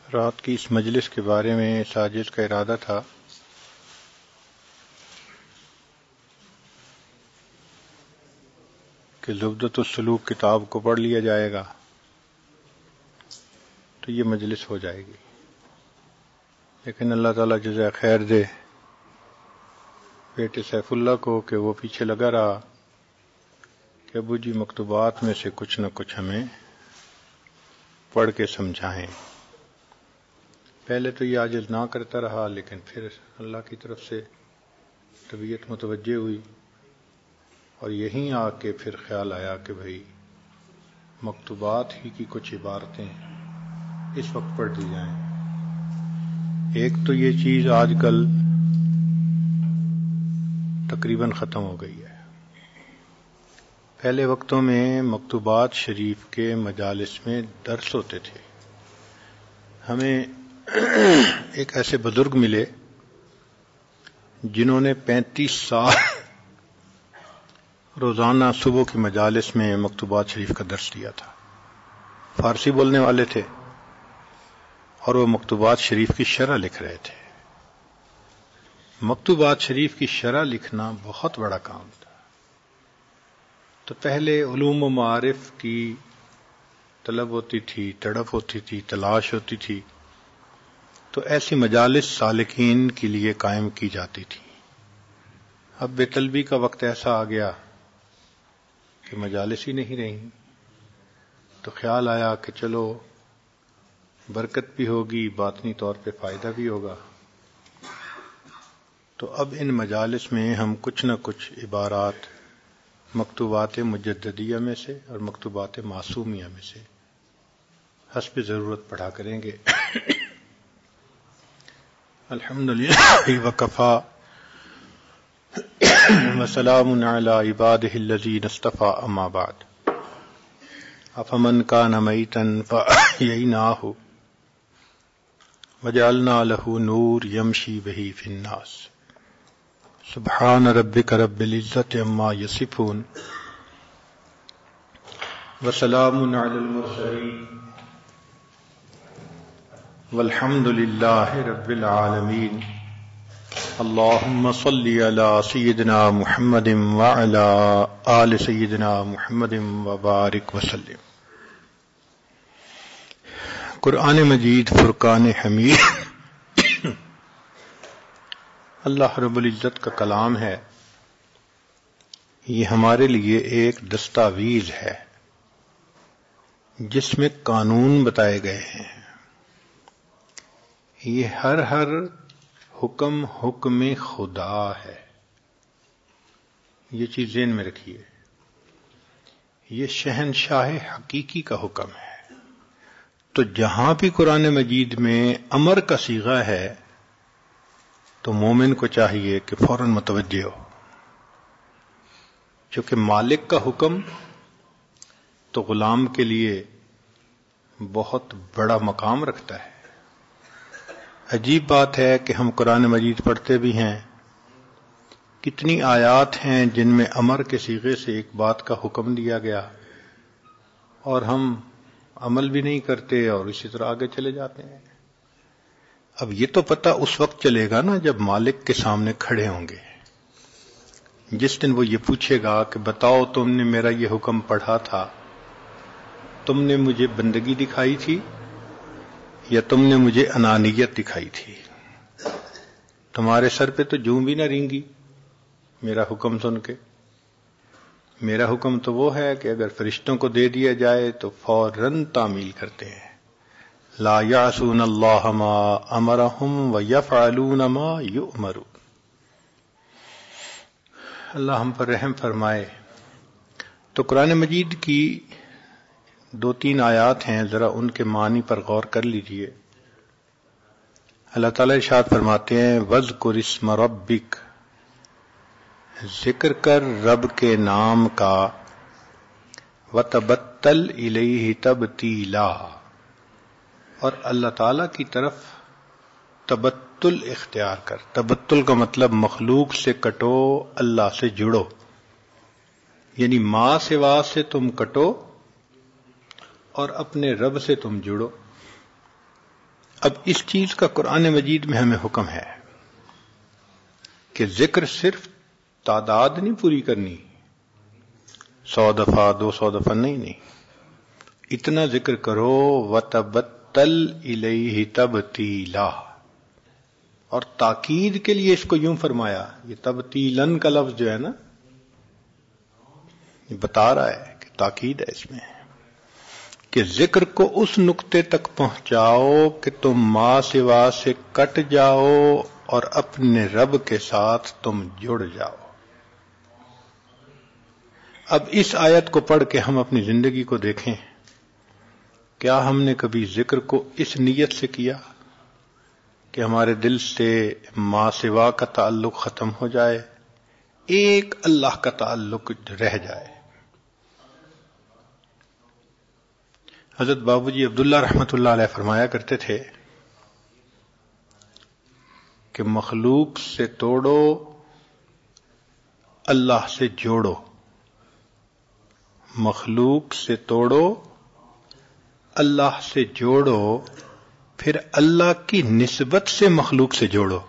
رات کی اس مجلس کے بارے میں ساجد کا ارادہ تھا کہ زبدۃ السلوک کتاب کو پڑھ لیا جائے گا تو یہ مجلس ہو جائے گی، لیکن اللہ تعالیٰ جزائے خیر دے بیٹے سیف اللہ کو کہ وہ پیچھے لگا رہا کہ ابو جی مکتوبات میں سے کچھ نہ کچھ ہمیں پڑھ کے سمجھائیں۔ پہلے تو یہ عاجز نہ کرتا رہا، لیکن پھر اللہ کی طرف سے طبیعت متوجہ ہوئی اور یہیں آ کے پھر خیال آیا کہ بھئی مکتوبات ہی کی کچھ عبارتیں اس وقت پڑھ دی جائیں۔ ایک تو یہ چیز آج کل تقریباً ختم ہو گئی ہے۔ پہلے وقتوں میں مکتوبات شریف کے مجالس میں درس ہوتے تھے۔ ہمیں ایک ایسے بزرگ ملے جنہوں نے 35 سال روزانہ صبح کی مجالس میں مکتوبات شریف کا درس دیا تھا۔ فارسی بولنے والے تھے اور وہ مکتوبات شریف کی شرح لکھ رہے تھے۔ مکتوبات شریف کی شرح لکھنا بہت بڑا کام تھا۔ تو پہلے علوم و معارف کی طلب ہوتی تھی، تڑپ ہوتی تھی، تلاش ہوتی تھی، تو ایسی مجالس سالکین کے لیے قائم کی جاتی تھی۔ اب بے طلبی کا وقت ایسا آ گیا کہ مجالس ہی نہیں رہی، تو خیال آیا کہ چلو برکت بھی ہوگی، باطنی طور پہ فائدہ بھی ہوگا۔ تو اب ان مجالس میں ہم کچھ نہ کچھ عبارات مکتوبات مجددیہ میں سے اور مکتوبات معصومیہ میں سے حسب ضرورت پڑھا کریں گے۔ الحمدللہ وکفا وسلام علی عبادہ الذین اصطفی، اما بعد، افمن کان میتا فاحییناہ وجعلنا لہ نور یمشی بہ فی الناس، سبحان ربک رب العزۃ عما یصفون وسلام علی المرسلین والحمد للہ رب العالمین۔ اللہم صلی علی سیدنا محمد وعلی آل سیدنا محمد وبارک وسلم۔ قرآن مجید فرقان حمید اللہ رب العزت کا کلام ہے۔ یہ ہمارے لیے ایک دستاویز ہے جس میں قانون بتائے گئے ہیں۔ یہ ہر حکم خدا ہے، یہ چیز ذہن میں رکھیے۔ یہ شہنشاہ حقیقی کا حکم ہے۔ تو جہاں بھی قرآن مجید میں امر کا صیغہ ہے تو مومن کو چاہیے کہ فوراً متوجہ ہو، چونکہ مالک کا حکم تو غلام کے لیے بہت بڑا مقام رکھتا ہے۔ عجیب بات ہے کہ ہم قرآن مجید پڑھتے بھی ہیں، کتنی آیات ہیں جن میں امر کے صیغے سے ایک بات کا حکم دیا گیا اور ہم عمل بھی نہیں کرتے اور اسی طرح آگے چلے جاتے ہیں۔ اب یہ تو پتہ اس وقت چلے گا نا جب مالک کے سامنے کھڑے ہوں گے، جس دن وہ یہ پوچھے گا کہ بتاؤ تم نے میرا یہ حکم پڑھا تھا، تم نے مجھے بندگی دکھائی تھی یا تم نے مجھے انانیت دکھائی تھی؟ تمہارے سر پہ تو جوں بھی نہ رینگی میرا حکم سن کے۔ میرا حکم تو وہ ہے کہ اگر فرشتوں کو دے دیا جائے تو فوراً تعمیل کرتے ہیں۔ لا یعصون اللہ ما امرہم ویفعلون ما یؤمرون۔ اللہ ہم پر رحم فرمائے۔ تو قرآن مجید کی 2-3 آیات ہیں، ذرا ان کے معنی پر غور کر لیجئے۔ اللہ تعالیٰ ارشاد فرماتے ہیں وَاذْكُرِ اسْمَ رَبِّكَ، ذکر کر رب کے نام کا، وَتَبَتَّلْ إِلَيْهِ تَبْتِيلًا، اور اللہ تعالیٰ کی طرف تبتل اختیار کر۔ تبتل کا مطلب مخلوق سے کٹو، اللہ سے جڑو، یعنی ماں سوا سے تم کٹو اور اپنے رب سے تم جڑو۔ اب اس چیز کا قرآن مجید میں ہمیں حکم ہے کہ ذکر صرف تعداد نہیں پوری کرنی، 100 دفعہ 200 دفعہ نہیں، اتنا ذکر کرو وَتَبَتَّلْ إِلَيْهِ تَبْتِيلًا، اور تاکید کے لیے اس کو یوں فرمایا، یہ تبتیلاً کا لفظ جو ہے نا یہ بتا رہا ہے کہ تاکید ہے اس میں، کہ ذکر کو اس نقطے تک پہنچاؤ کہ تم ما سوا سے کٹ جاؤ اور اپنے رب کے ساتھ تم جڑ جاؤ۔ اب اس آیت کو پڑھ کے ہم اپنی زندگی کو دیکھیں، کیا ہم نے کبھی ذکر کو اس نیت سے کیا کہ ہمارے دل سے ما سوا کا تعلق ختم ہو جائے، ایک اللہ کا تعلق رہ جائے؟ حضرت بابو جی عبداللہ رحمت اللہ علیہ فرمایا کرتے تھے کہ مخلوق سے توڑو، اللہ سے جوڑو، مخلوق سے توڑو، اللہ سے جوڑو، پھر اللہ کی نسبت سے مخلوق سے جوڑو۔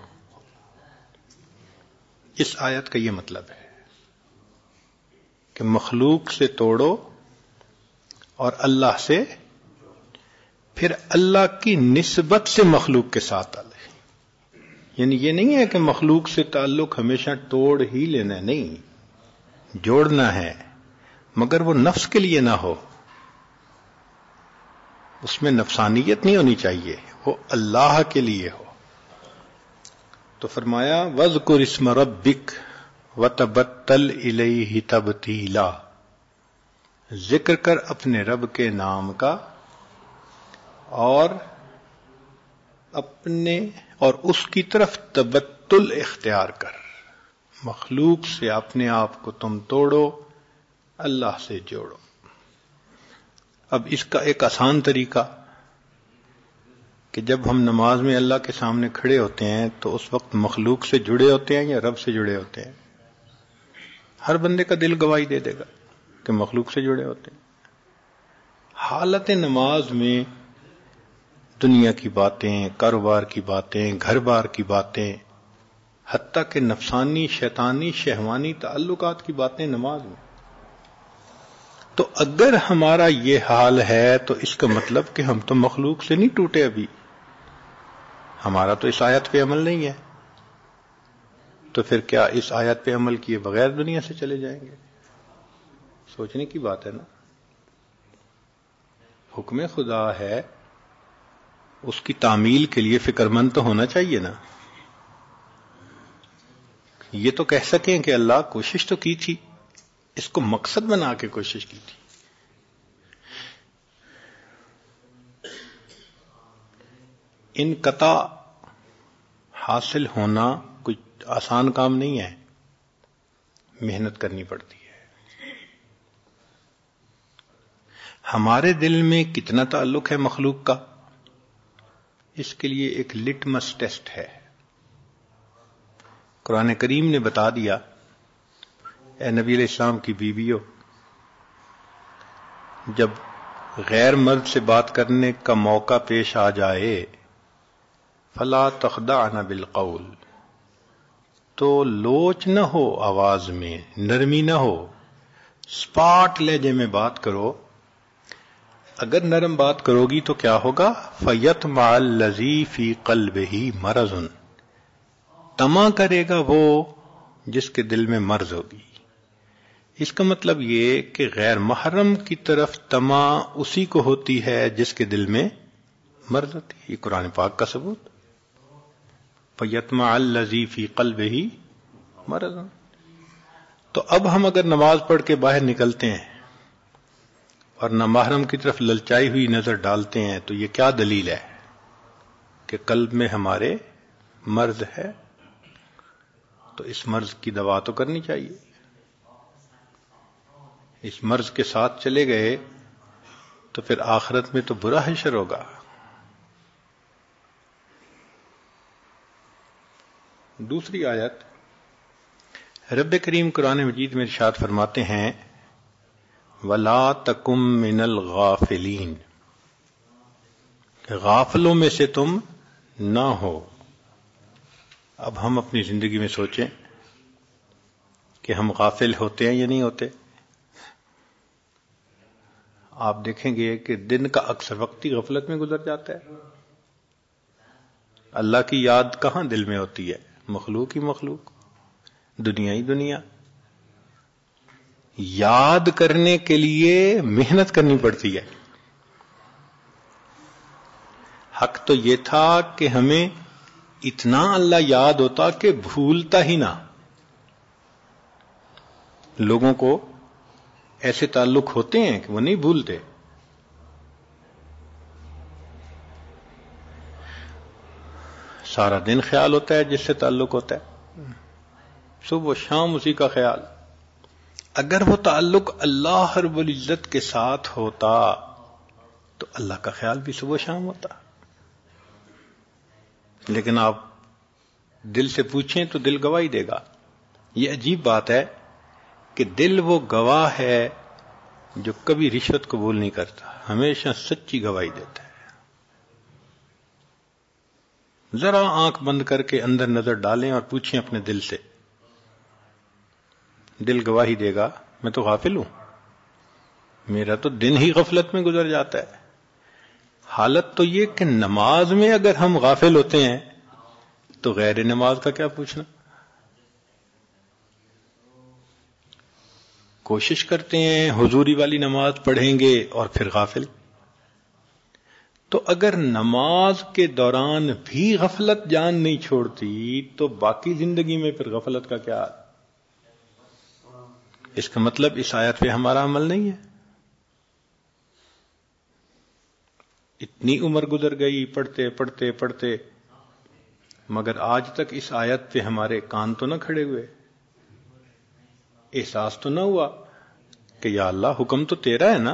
اس آیت کا یہ مطلب ہے کہ مخلوق سے توڑو اور اللہ سے، پھر اللہ کی نسبت سے مخلوق کے ساتھ آلے۔ یعنی یہ نہیں ہے کہ مخلوق سے تعلق ہمیشہ توڑ ہی لینا ہے، نہیں، جوڑنا ہے، مگر وہ نفس کے لیے نہ ہو، اس میں نفسانیت نہیں ہونی چاہیے، وہ اللہ کے لیے ہو۔ تو فرمایا وَاذْكُرِ اسْمَ رَبِّكَ وَتَبَتَّلْ إِلَيْهِ تَبْتِيلًا، ذکر کر اپنے رب کے نام کا اور اس کی طرف تبتل اختیار کر، مخلوق سے اپنے آپ کو تم توڑو، اللہ سے جوڑو۔ اب اس کا ایک آسان طریقہ کہ جب ہم نماز میں اللہ کے سامنے کھڑے ہوتے ہیں تو اس وقت مخلوق سے جڑے ہوتے ہیں یا رب سے جڑے ہوتے ہیں؟ ہر بندے کا دل گواہی دے دے گا کہ مخلوق سے جڑے ہوتے ہیں۔ حالت نماز میں دنیا کی باتیں، کاروبار کی باتیں، گھر بار کی باتیں، حتیٰ کہ نفسانی، شیطانی، شہوانی تعلقات کی باتیں نماز میں، تو اگر ہمارا یہ حال ہے تو اس کا مطلب کہ ہم تو مخلوق سے نہیں ٹوٹے، ابھی ہمارا تو اس آیت پہ عمل نہیں ہے، تو پھر کیا اس آیت پہ عمل کیے بغیر دنیا سے چلے جائیں گے؟ سوچنے کی بات ہے نا۔ حکم خدا ہے، اس کی تعمیل کے لیے فکر مند تو ہونا چاہیے نا۔ یہ تو کہہ سکیں کہ اللہ کوشش تو کی تھی، اس کو مقصد بنا کے کوشش کی تھی۔ انقطاع حاصل ہونا کوئی آسان کام نہیں ہے، محنت کرنی پڑتی ہے۔ ہمارے دل میں کتنا تعلق ہے مخلوق کا، اس کے لیے ایک لٹمس ٹیسٹ ہے۔ قرآن کریم نے بتا دیا، اے نبی علیہ السلام کی بیویوں، جب غیر مرد سے بات کرنے کا موقع پیش آ جائے، فلا تخضعن بالقول، تو لوچ نہ ہو آواز میں، نرمی نہ ہو، سپاٹ لہجے میں بات کرو۔ اگر نرم بات کرو گی تو کیا ہوگا؟ فَيَطْمَعَ الَّذِي فِي قَلْبِهِ مَرَضٌ، طمع کرے گا وہ جس کے دل میں مرض ہوگی۔ اس کا مطلب یہ کہ غیر محرم کی طرف طمع اسی کو ہوتی ہے جس کے دل میں مرض ہوتی ہے۔ یہ قرآن پاک کا ثبوت۔ فَيَطْمَعَ الَّذِي فِي قَلْبِهِ مَرَضٌ۔ تو اب ہم اگر نماز پڑھ کے باہر نکلتے ہیں اور نامحرم کی طرف للچائی ہوئی نظر ڈالتے ہیں تو یہ کیا دلیل ہے کہ قلب میں ہمارے مرض ہے؟ تو اس مرض کی دوا تو کرنی چاہیے۔ اس مرض کے ساتھ چلے گئے تو پھر آخرت میں تو برا حشر ہوگا۔ دوسری آیت، رب کریم قرآن مجید میں ارشاد فرماتے ہیں وَلَا تَكُن مِّنَ الْغَافِلِينَ، غافلوں میں سے تم نہ ہو. اب ہم اپنی زندگی میں سوچیں کہ ہم غافل ہوتے ہیں یا نہیں ہوتے. آپ دیکھیں گے کہ دن کا اکثر وقت ہی غفلت میں گزر جاتا ہے. اللہ کی یاد کہاں دل میں ہوتی ہے؟ مخلوق ہی مخلوق، دنیا ہی دنیا. یاد کرنے کے لیے محنت کرنی پڑتی ہے. حق تو یہ تھا کہ ہمیں اتنا اللہ یاد ہوتا کہ بھولتا ہی نہ. لوگوں کو ایسے تعلق ہوتے ہیں کہ وہ نہیں بھولتے. سارا دن خیال ہوتا ہے جس سے تعلق ہوتا ہے، صبح و شام اسی کا خیال. اگر وہ تعلق اللہ رب العزت کے ساتھ ہوتا تو اللہ کا خیال بھی صبح و شام ہوتا. لیکن آپ دل سے پوچھیں تو دل گواہی دے گا. یہ عجیب بات ہے کہ دل وہ گواہ ہے جو کبھی رشوت قبول نہیں کرتا، ہمیشہ سچی گواہی دیتا ہے. ذرا آنکھ بند کر کے اندر نظر ڈالیں اور پوچھیں اپنے دل سے، دل گواہی دے گا میں تو غافل ہوں، میرا تو دن ہی غفلت میں گزر جاتا ہے. حالت تو یہ کہ نماز میں اگر ہم غافل ہوتے ہیں تو غیر نماز کا کیا پوچھنا. کوشش کرتے ہیں حضوری والی نماز پڑھیں گے اور پھر غافل. تو اگر نماز کے دوران بھی غفلت جان نہیں چھوڑتی تو باقی زندگی میں پھر غفلت کا کیا؟ اس کا مطلب اس آیت پہ ہمارا عمل نہیں ہے. اتنی عمر گزر گئی پڑھتے پڑھتے پڑھتے، مگر آج تک اس آیت پہ ہمارے کان تو نہ کھڑے ہوئے، احساس تو نہ ہوا کہ یا اللہ حکم تو تیرا ہے نا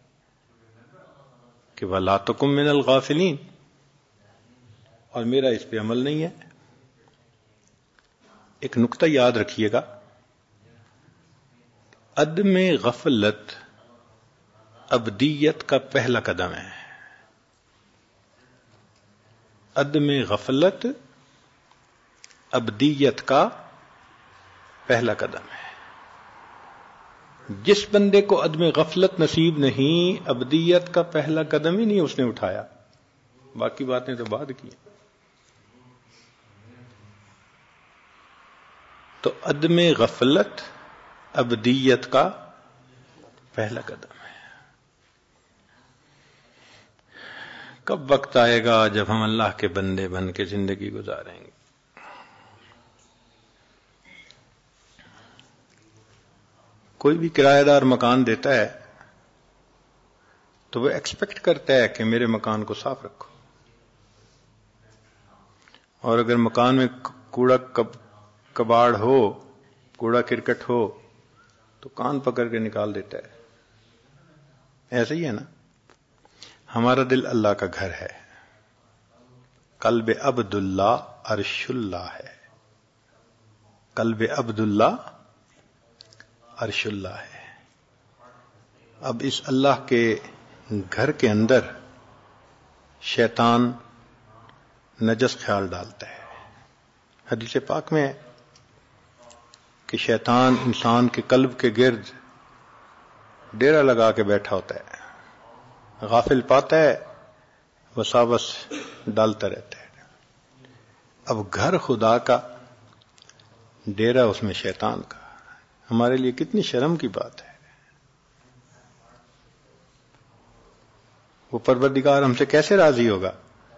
کہ وَلَا تَكُن مِّنَ الْغَافِلِينَ، اور میرا اس پہ عمل نہیں ہے. ایک نقطہ یاد رکھیے گا، عدم غفلت ابدیت کا پہلا قدم ہے. عدم غفلت ابدیت کا پہلا قدم ہے. جس بندے کو عدم غفلت نصیب نہیں، ابدیت کا پہلا قدم ہی نہیں اس نے اٹھایا، باقی باتیں تو بعد کی. تو عدم غفلت ابدیت کا پہلا قدم ہے. کب وقت آئے گا جب ہم اللہ کے بندے بن کے زندگی گزاریں گے؟ کوئی بھی کرایہ دار مکان دیتا ہے تو وہ ایکسپیکٹ کرتا ہے کہ میرے مکان کو صاف رکھو، اور اگر مکان میں کوڑا کباڑ ہو، کوڑا کرکٹ ہو تو کان پکڑ کے نکال دیتا ہے. ایسا ہی ہے نا. ہمارا دل اللہ کا گھر ہے، قلب عبداللہ عرش اللہ ہے. قلب عبداللہ عرش اللہ ہے. اب اس اللہ کے گھر کے اندر شیطان نجس خیال ڈالتا ہے. حدیث پاک میں ہے کہ شیطان انسان کے قلب کے گرد ڈیرا لگا کے بیٹھا ہوتا ہے، غافل پاتا ہے وساوس ڈالتا رہتا ہے. اب گھر خدا کا، ڈیرا اس میں شیطان کا. ہمارے لیے کتنی شرم کی بات ہے. وہ پروردگار ہم سے کیسے راضی ہوگا؟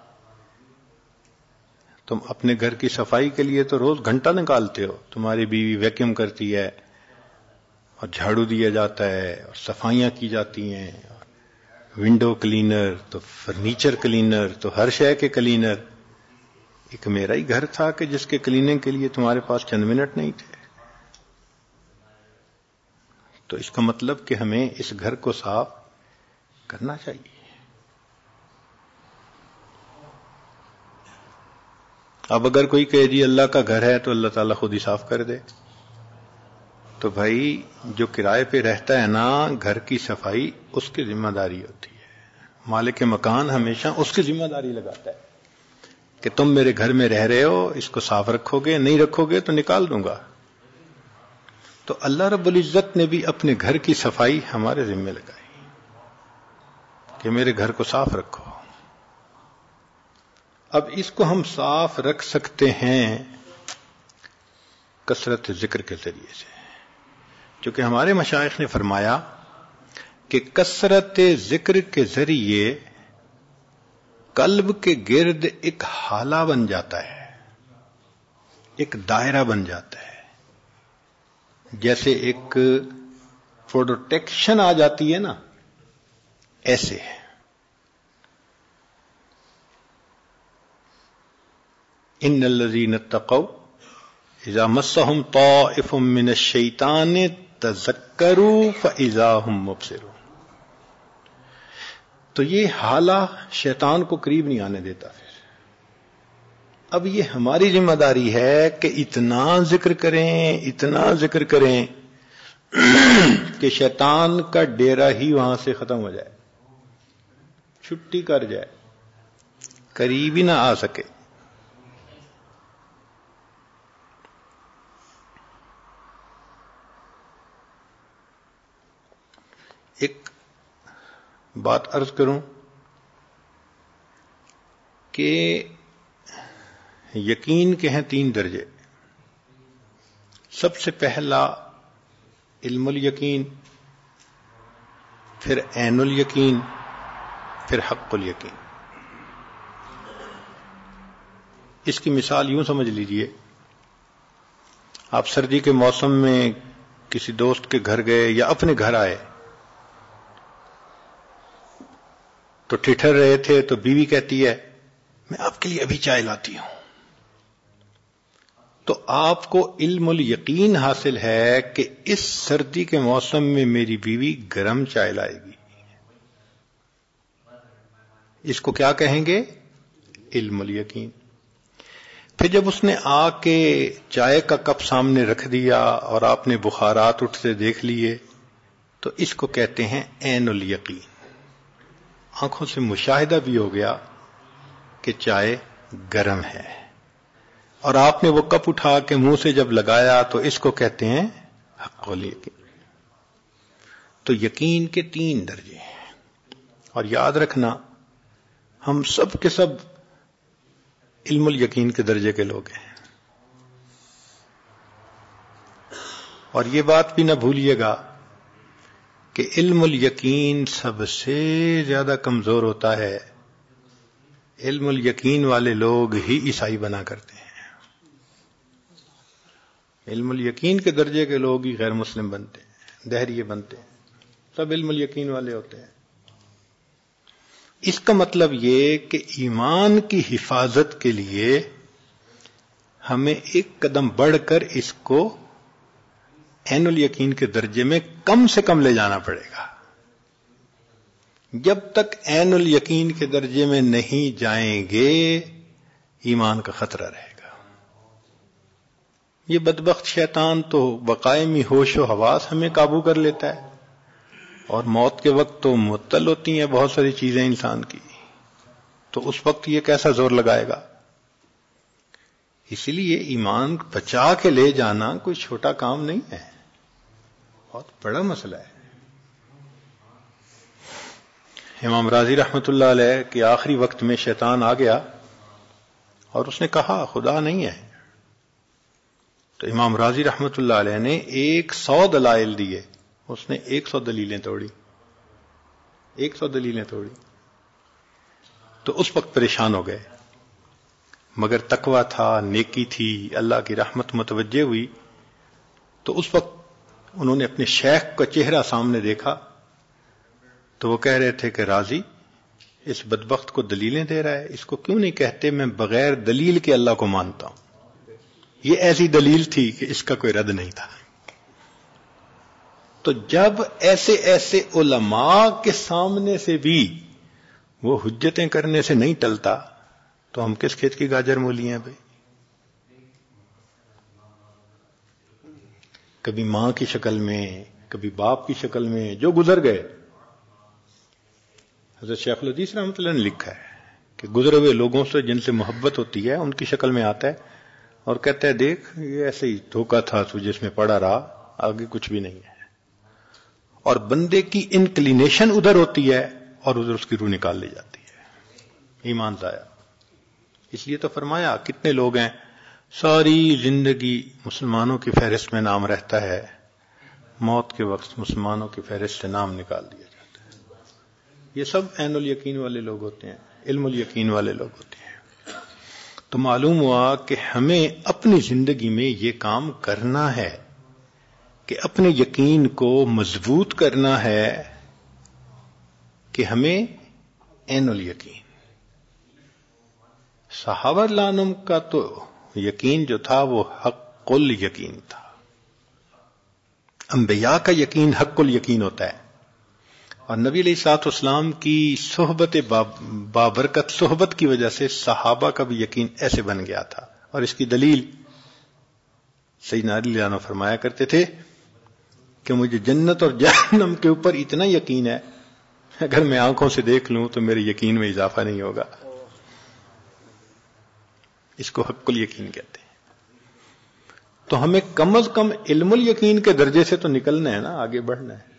تم اپنے گھر کی صفائی کے لیے تو روز گھنٹہ نکالتے ہو، تمہاری بیوی ویکیوم کرتی ہے اور جھاڑو دیا جاتا ہے اور صفائیاں کی جاتی ہیں، ونڈو کلینر تو فرنیچر کلینر تو ہر شے کے کلینر. ایک میرا ہی گھر تھا کہ جس کے کلیننگ کے لیے تمہارے پاس چند منٹ نہیں تھے. تو اس کا مطلب کہ ہمیں اس گھر کو صاف کرنا چاہیے. اب اگر کوئی کہے جی اللہ کا گھر ہے تو اللہ تعالیٰ خود ہی صاف کر دے، تو بھائی جو کرائے پہ رہتا ہے نا، گھر کی صفائی اس کی ذمہ داری ہوتی ہے. مالک مکان ہمیشہ اس کی ذمہ داری لگاتا ہے کہ تم میرے گھر میں رہ رہے ہو، اس کو صاف رکھو گے، نہیں رکھو گے تو نکال دوں گا. تو اللہ رب العزت نے بھی اپنے گھر کی صفائی ہمارے ذمہ لگائی کہ میرے گھر کو صاف رکھو. اب اس کو ہم صاف رکھ سکتے ہیں کثرت ذکر کے ذریعے سے، چونکہ ہمارے مشائخ نے فرمایا کہ کثرت ذکر کے ذریعے قلب کے گرد ایک حالہ بن جاتا ہے، ایک دائرہ بن جاتا ہے، جیسے ایک پروٹیکشن آ جاتی ہے نا، ایسے ہے. ان الذین اتقوا اذا مسهم طائف من الشیطان تذکروا فاذا هم مبصرون. تو یہ حالہ شیطان کو قریب نہیں آنے دیتا. پھر اب یہ ہماری ذمہ داری ہے کہ اتنا ذکر کریں کہ شیطان کا ڈیرا ہی وہاں سے ختم ہو جائے، چھٹی کر جائے، قریب ہی نہ آ سکے. ایک بات عرض کروں کہ یقین کے ہیں 3 درجے. سب سے پہلا علم الیقین، پھر عین الیقین، پھر حق الیقین. اس کی مثال یوں سمجھ لیجئے، آپ سردی کے موسم میں کسی دوست کے گھر گئے یا اپنے گھر آئے تو ٹھٹھر رہے تھے، تو بیوی کہتی ہے میں آپ کے لیے ابھی چائے لاتی ہوں. تو آپ کو علم الیقین حاصل ہے کہ اس سردی کے موسم میں میری بیوی گرم چائے لائے گی. اس کو کیا کہیں گے؟ علم الیقین. پھر جب اس نے آ کے چائے کا کپ سامنے رکھ دیا اور آپ نے بخارات اٹھتے دیکھ لیے تو اس کو کہتے ہیں عین الیقین. آنکھوں سے مشاہدہ بھی ہو گیا کہ چائے گرم ہے، اور آپ نے وہ کپ اٹھا کے منہ سے جب لگایا تو اس کو کہتے ہیں حق الیقین. تو یقین کے 3 درجے ہیں، اور یاد رکھنا ہم سب کے سب علم الیقین کے درجے کے لوگ ہیں. اور یہ بات بھی نہ بھولیے گا کہ علم الیقین سب سے زیادہ کمزور ہوتا ہے، علم الیقین والے لوگ ہی عیسائی بنا کرتے ہیں. علم الیقین کے درجے کے لوگ ہی غیر مسلم بنتے ہیں، دہریے بنتے ہیں، سب علم الیقین والے ہوتے ہیں. اس کا مطلب یہ کہ ایمان کی حفاظت کے لیے ہمیں ایک قدم بڑھ کر اس کو عین الیقین کے درجے میں کم سے کم لے جانا پڑے گا. جب تک عین الیقین کے درجے میں نہیں جائیں گے ایمان کا خطرہ رہے گا. یہ بدبخت شیطان تو بقائمی ہوش و حواس ہمیں قابو کر لیتا ہے، اور موت کے وقت تو معطل ہوتی ہیں بہت ساری چیزیں انسان کی، تو اس وقت یہ کیسا زور لگائے گا. اسی لیے ایمان بچا کے لے جانا کوئی چھوٹا کام نہیں ہے، بہت بڑا مسئلہ ہے. امام راضی رحمت اللہ علیہ کے آخری وقت میں شیطان آ گیا اور اس نے کہا خدا نہیں ہے. تو امام راضی رحمت اللہ علیہ نے 100 دلائل دیے، اس نے 100 دلیلیں توڑی، 100 دلیلیں توڑی. تو اس وقت پریشان ہو گئے، مگر تقویٰ تھا، نیکی تھی، اللہ کی رحمت متوجہ ہوئی. تو اس وقت انہوں نے اپنے شیخ کا چہرہ سامنے دیکھا تو وہ کہہ رہے تھے کہ راضی اس بدبخت کو دلیلیں دے رہا ہے، اس کو کیوں نہیں کہتے میں بغیر دلیل کے اللہ کو مانتا ہوں. یہ ایسی دلیل تھی کہ اس کا کوئی رد نہیں تھا. تو جب ایسے ایسے علماء کے سامنے سے بھی وہ حجتیں کرنے سے نہیں ٹلتا تو ہم کس کھیت کی گاجر مولی ہیں بھائی. کبھی ماں کی شکل میں، کبھی باپ کی شکل میں جو گزر گئے، حضرت شیخ الحدیث رحمۃ اللہ نے لکھا ہے کہ گزرے ہوئے لوگوں سے جن سے محبت ہوتی ہے ان کی شکل میں آتا ہے اور کہتا ہے دیکھ یہ ایسے ہی دھوکا تھا تو جس میں پڑا رہا، آگے کچھ بھی نہیں ہے. اور بندے کی انکلینیشن ادھر ہوتی ہے اور ادھر اس کی روح نکال لی جاتی ہے، ایمان ضائع. اس لیے تو فرمایا کتنے لوگ ہیں ساری زندگی مسلمانوں کی فہرست میں نام رہتا ہے، موت کے وقت مسلمانوں کی فہرست سے نام نکال دیا جاتا ہے. یہ سب عین الیقین والے لوگ ہوتے ہیں، علم الیقین والے لوگ ہوتے ہیں. تو معلوم ہوا کہ ہمیں اپنی زندگی میں یہ کام کرنا ہے کہ اپنے یقین کو مضبوط کرنا ہے کہ ہمیں عین الیقین. صحابہ اللہ عنہم کا تو یقین جو تھا وہ حق الیقین تھا. انبیاء کا یقین حق الیقین ہوتا ہے، اور نبی علیہ الصلوۃ والسلام کی صحبت بابرکت صحبت کی وجہ سے صحابہ کا بھی یقین ایسے بن گیا تھا. اور اس کی دلیل سیدنا علی رضی اللہ عنہ فرمایا کرتے تھے کہ مجھے جنت اور جہنم کے اوپر اتنا یقین ہے اگر میں آنکھوں سے دیکھ لوں تو میرے یقین میں اضافہ نہیں ہوگا. اس کو حق الیقین کہتے ہیں. تو ہمیں کم از کم علم الیقین کے درجے سے تو نکلنا ہے نا، آگے بڑھنا ہے،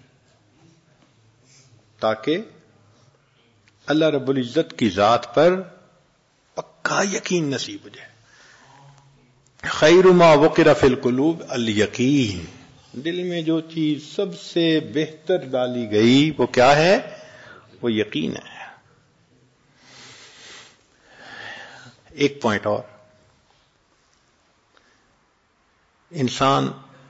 تاکہ اللہ رب العزت کی ذات پر پکا یقین نصیب ہو جائے. خیر ما وقر فی القلوب الیقین. دل میں جو چیز سب سے بہتر ڈالی گئی وہ کیا ہے؟ وہ یقین ہے. ایک پوائنٹ اور، انسان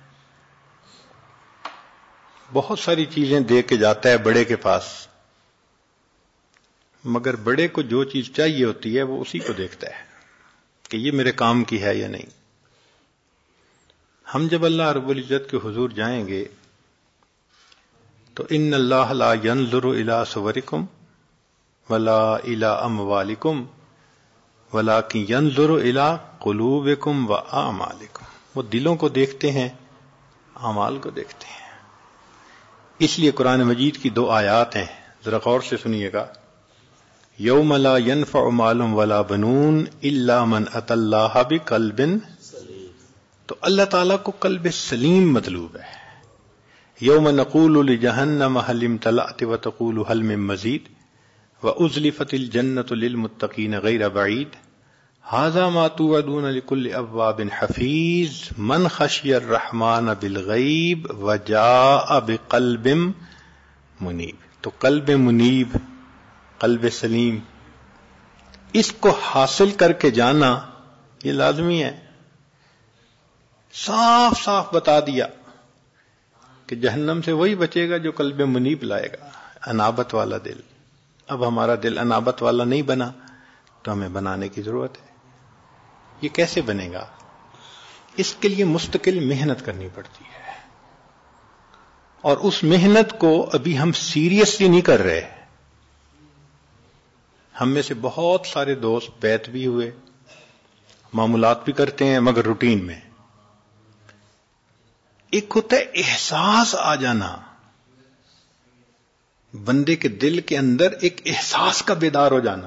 بہت ساری چیزیں دے کے جاتا ہے بڑے کے پاس، مگر بڑے کو جو چیز چاہیے ہوتی ہے وہ اسی کو دیکھتا ہے کہ یہ میرے کام کی ہے یا نہیں. ہم جب اللہ رب العزت کے حضور جائیں گے تو ان اللہ لا ينظر الى صورکم ولا الى اموالکم ولکن ينظر الى قلوبکم واعمالکم. وہ دلوں کو دیکھتے ہیں، اعمال کو دیکھتے ہیں. اس لیے قرآن مجید کی 2 آیات ہیں، ذرا غور سے سنیے گا. یوم لا ينفع مال ولا بنون الا من اتى اللہ بقلب سلیم. تو اللہ تعالیٰ کو قلب سلیم مطلوب ہے. یوم نقول لجہنم هل امتلأت وتقول هل من مزید وازلفت الجنۃ للمتقین غیر بعید ھذا ما توعدون لكل اواب حفیظ من خشی الرحمن بالغیب وجاء بقلب منیب. تو قلب منیب، قلب سلیم، اس کو حاصل کر کے جانا یہ لازمی ہے. صاف صاف بتا دیا کہ جہنم سے وہی بچے گا جو قلب منیب لائے گا، انابت والا دل. اب ہمارا دل انابت والا نہیں بنا تو ہمیں بنانے کی ضرورت ہے. یہ کیسے بنے گا؟ اس کے لیے مستقل محنت کرنی پڑتی ہے، اور اس محنت کو ابھی ہم سیریسلی نہیں کر رہے. ہم میں سے بہت سارے دوست بیت بھی ہوئے، معمولات بھی کرتے ہیں، مگر روٹین میں. ایک ہوتا ہے احساس آ جانا، بندے کے دل کے اندر ایک احساس کا بیدار ہو جانا،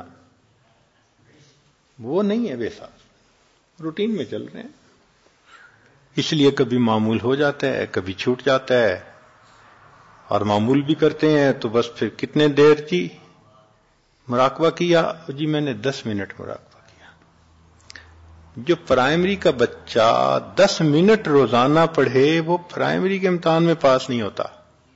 وہ نہیں ہے بے احساس. روٹین میں چل رہے ہیں، اس لیے کبھی معمول ہو جاتا ہے، کبھی چھوٹ جاتا ہے. اور معمول بھی کرتے ہیں تو بس پھر کتنے دیر جی مراقبہ کیا؟ جی میں نے 10 منٹ مراقبہ کیا. جو پرائمری کا بچہ 10 منٹ روزانہ پڑھے وہ پرائمری کے امتحان میں پاس نہیں ہوتا.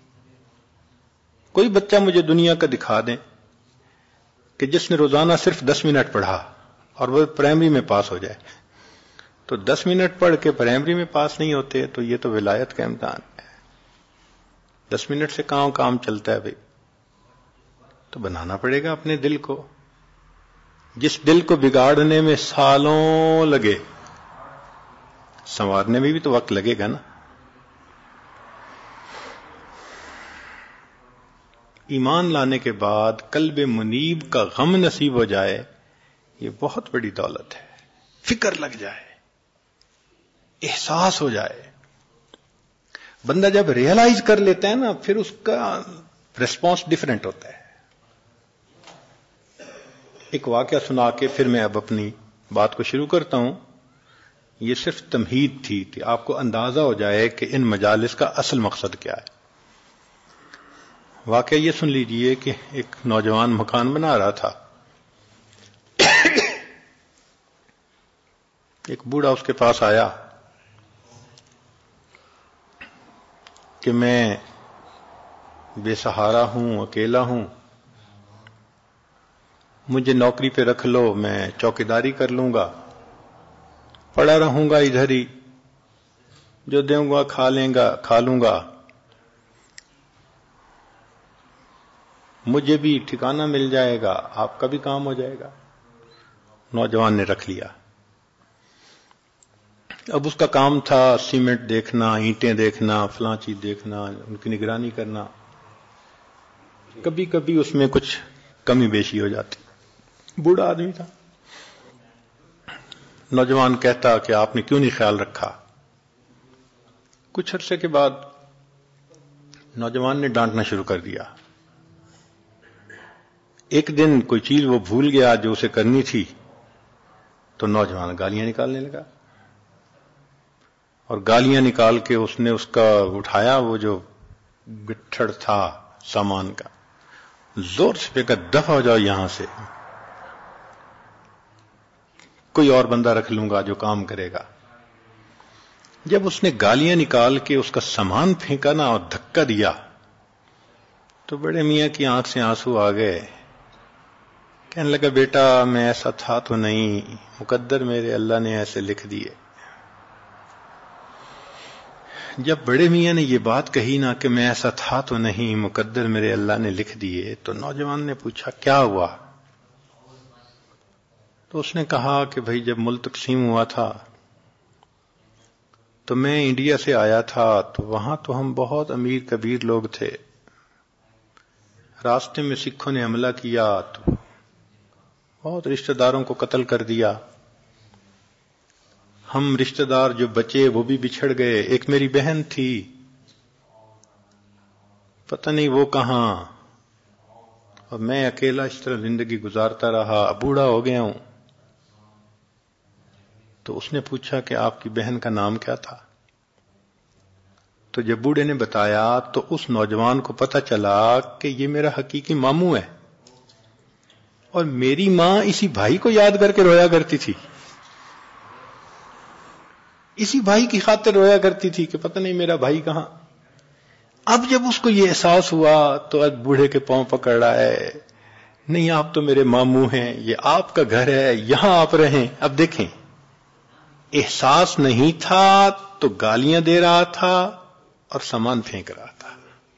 کوئی بچہ مجھے دنیا کا دکھا دیں کہ جس نے روزانہ صرف 10 منٹ پڑھا اور وہ پرائمری میں پاس ہو جائے. تو 10 منٹ پڑھ کے پرائمری میں پاس نہیں ہوتے تو یہ تو ولایت کا امتحان ہے. 10 منٹ سے کام چلتا ہے بھائی. تو بنانا پڑے گا اپنے دل کو. جس دل کو بگاڑنے میں سالوں لگے، سنوارنے میں بھی تو وقت لگے گا نا. ایمان لانے کے بعد قلب منیب کا غم نصیب ہو جائے، یہ بہت بڑی دولت ہے. فکر لگ جائے، احساس ہو جائے. بندہ جب ریئلائز کر لیتا ہے نا پھر اس کا ریسپانس ڈیفرنٹ ہوتا ہے. ایک واقعہ سنا کے پھر میں اب اپنی بات کو شروع کرتا ہوں. یہ صرف تمہید تھی کہ آپ کو اندازہ ہو جائے کہ ان مجالس کا اصل مقصد کیا ہے. واقعہ یہ سن لیجئے کہ ایک نوجوان مکان بنا رہا تھا. ایک بوڑھا اس کے پاس آیا کہ میں بے سہارا ہوں، اکیلا ہوں، مجھے نوکری پہ رکھ لو، میں چوکیداری کر لوں گا، پڑا رہوں گا ادھر ہی، جو دوں گا کھا لوں گا، مجھے بھی ٹھکانہ مل جائے گا، آپ کا بھی کام ہو جائے گا. نوجوان نے رکھ لیا. اب اس کا کام تھا سیمنٹ دیکھنا، اینٹیں دیکھنا، فلاں چیز دیکھنا، ان کی نگرانی کرنا. کبھی کبھی اس میں کچھ کمی بیشی ہو جاتی. بوڑھا آدمی تھا. نوجوان کہتا کہ آپ نے کیوں نہیں خیال رکھا. کچھ عرصے کے بعد نوجوان نے ڈانٹنا شروع کر دیا. ایک دن کوئی چیز وہ بھول گیا جو اسے کرنی تھی، تو نوجوان گالیاں نکالنے لگا، اور گالیاں نکال کے اس نے اس کا اٹھایا وہ جو گٹھڑ تھا سامان کا، زور سے پہ کر دفع ہو جاؤ یہاں سے، کوئی اور بندہ رکھ لوں گا جو کام کرے گا. جب اس نے گالیاں نکال کے اس کا سامان پھینکا نا اور دھکا دیا تو بڑے میاں کی آنکھ سے آنسو آ گئے. کہنے لگا بیٹا میں ایسا تھا تو نہیں، مقدر میرے اللہ نے ایسے لکھ دیے. جب بڑے میاں نے یہ بات کہی نا کہ میں ایسا تھا تو نہیں، مقدر میرے اللہ نے لکھ دیے، تو نوجوان نے پوچھا کیا ہوا؟ تو اس نے کہا کہ بھائی جب ملک تقسیم ہوا تھا تو میں انڈیا سے آیا تھا، تو وہاں تو ہم بہت امیر کبیر لوگ تھے. راستے میں سکھوں نے حملہ کیا تو بہت رشتہ داروں کو قتل کر دیا. ہم رشتہ دار جو بچے وہ بھی بچھڑ گئے. ایک میری بہن تھی، پتہ نہیں وہ کہاں، اور میں اکیلا اس طرح زندگی گزارتا رہا، بوڑھا ہو گیا ہوں. تو اس نے پوچھا کہ آپ کی بہن کا نام کیا تھا؟ تو جب بوڑھے نے بتایا تو اس نوجوان کو پتہ چلا کہ یہ میرا حقیقی ماموں ہے، اور میری ماں اسی بھائی کو یاد کر کے رویا کرتی تھی، اسی بھائی کی خاطر رویا کرتی تھی کہ پتہ نہیں میرا بھائی کہاں. اب جب اس کو یہ احساس ہوا تو اب بوڑھے کے پاؤں پکڑ رہا ہے، نہیں آپ تو میرے ماموں ہیں، یہ آپ کا گھر ہے، یہاں آپ رہیں. اب دیکھیں، احساس نہیں تھا تو گالیاں دے رہا تھا اور سامان پھینک رہا تھا.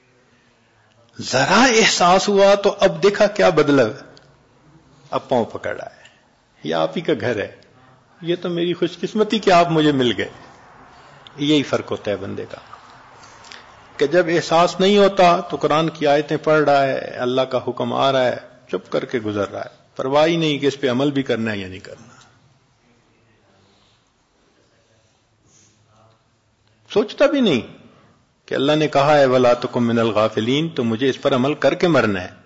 ذرا احساس ہوا تو اب دیکھا کیا بدلا، اب پاؤں پکڑ رہا ہے، یہ آپ ہی کا گھر ہے، یہ تو میری خوش قسمتی کہ آپ مجھے مل گئے. یہی فرق ہوتا ہے بندے کا کہ جب احساس نہیں ہوتا تو قرآن کی آیتیں پڑھ رہا ہے، اللہ کا حکم آ رہا ہے، چپ کر کے گزر رہا ہے، پرواہ ہی نہیں کہ اس پہ عمل بھی کرنا ہے یا نہیں کرنا. سوچتا بھی نہیں کہ اللہ نے کہا ہے وَلَا تَكُن مِّنَ الْغَافِلِينَ، تو مجھے اس پر عمل کر کے مرنا ہے.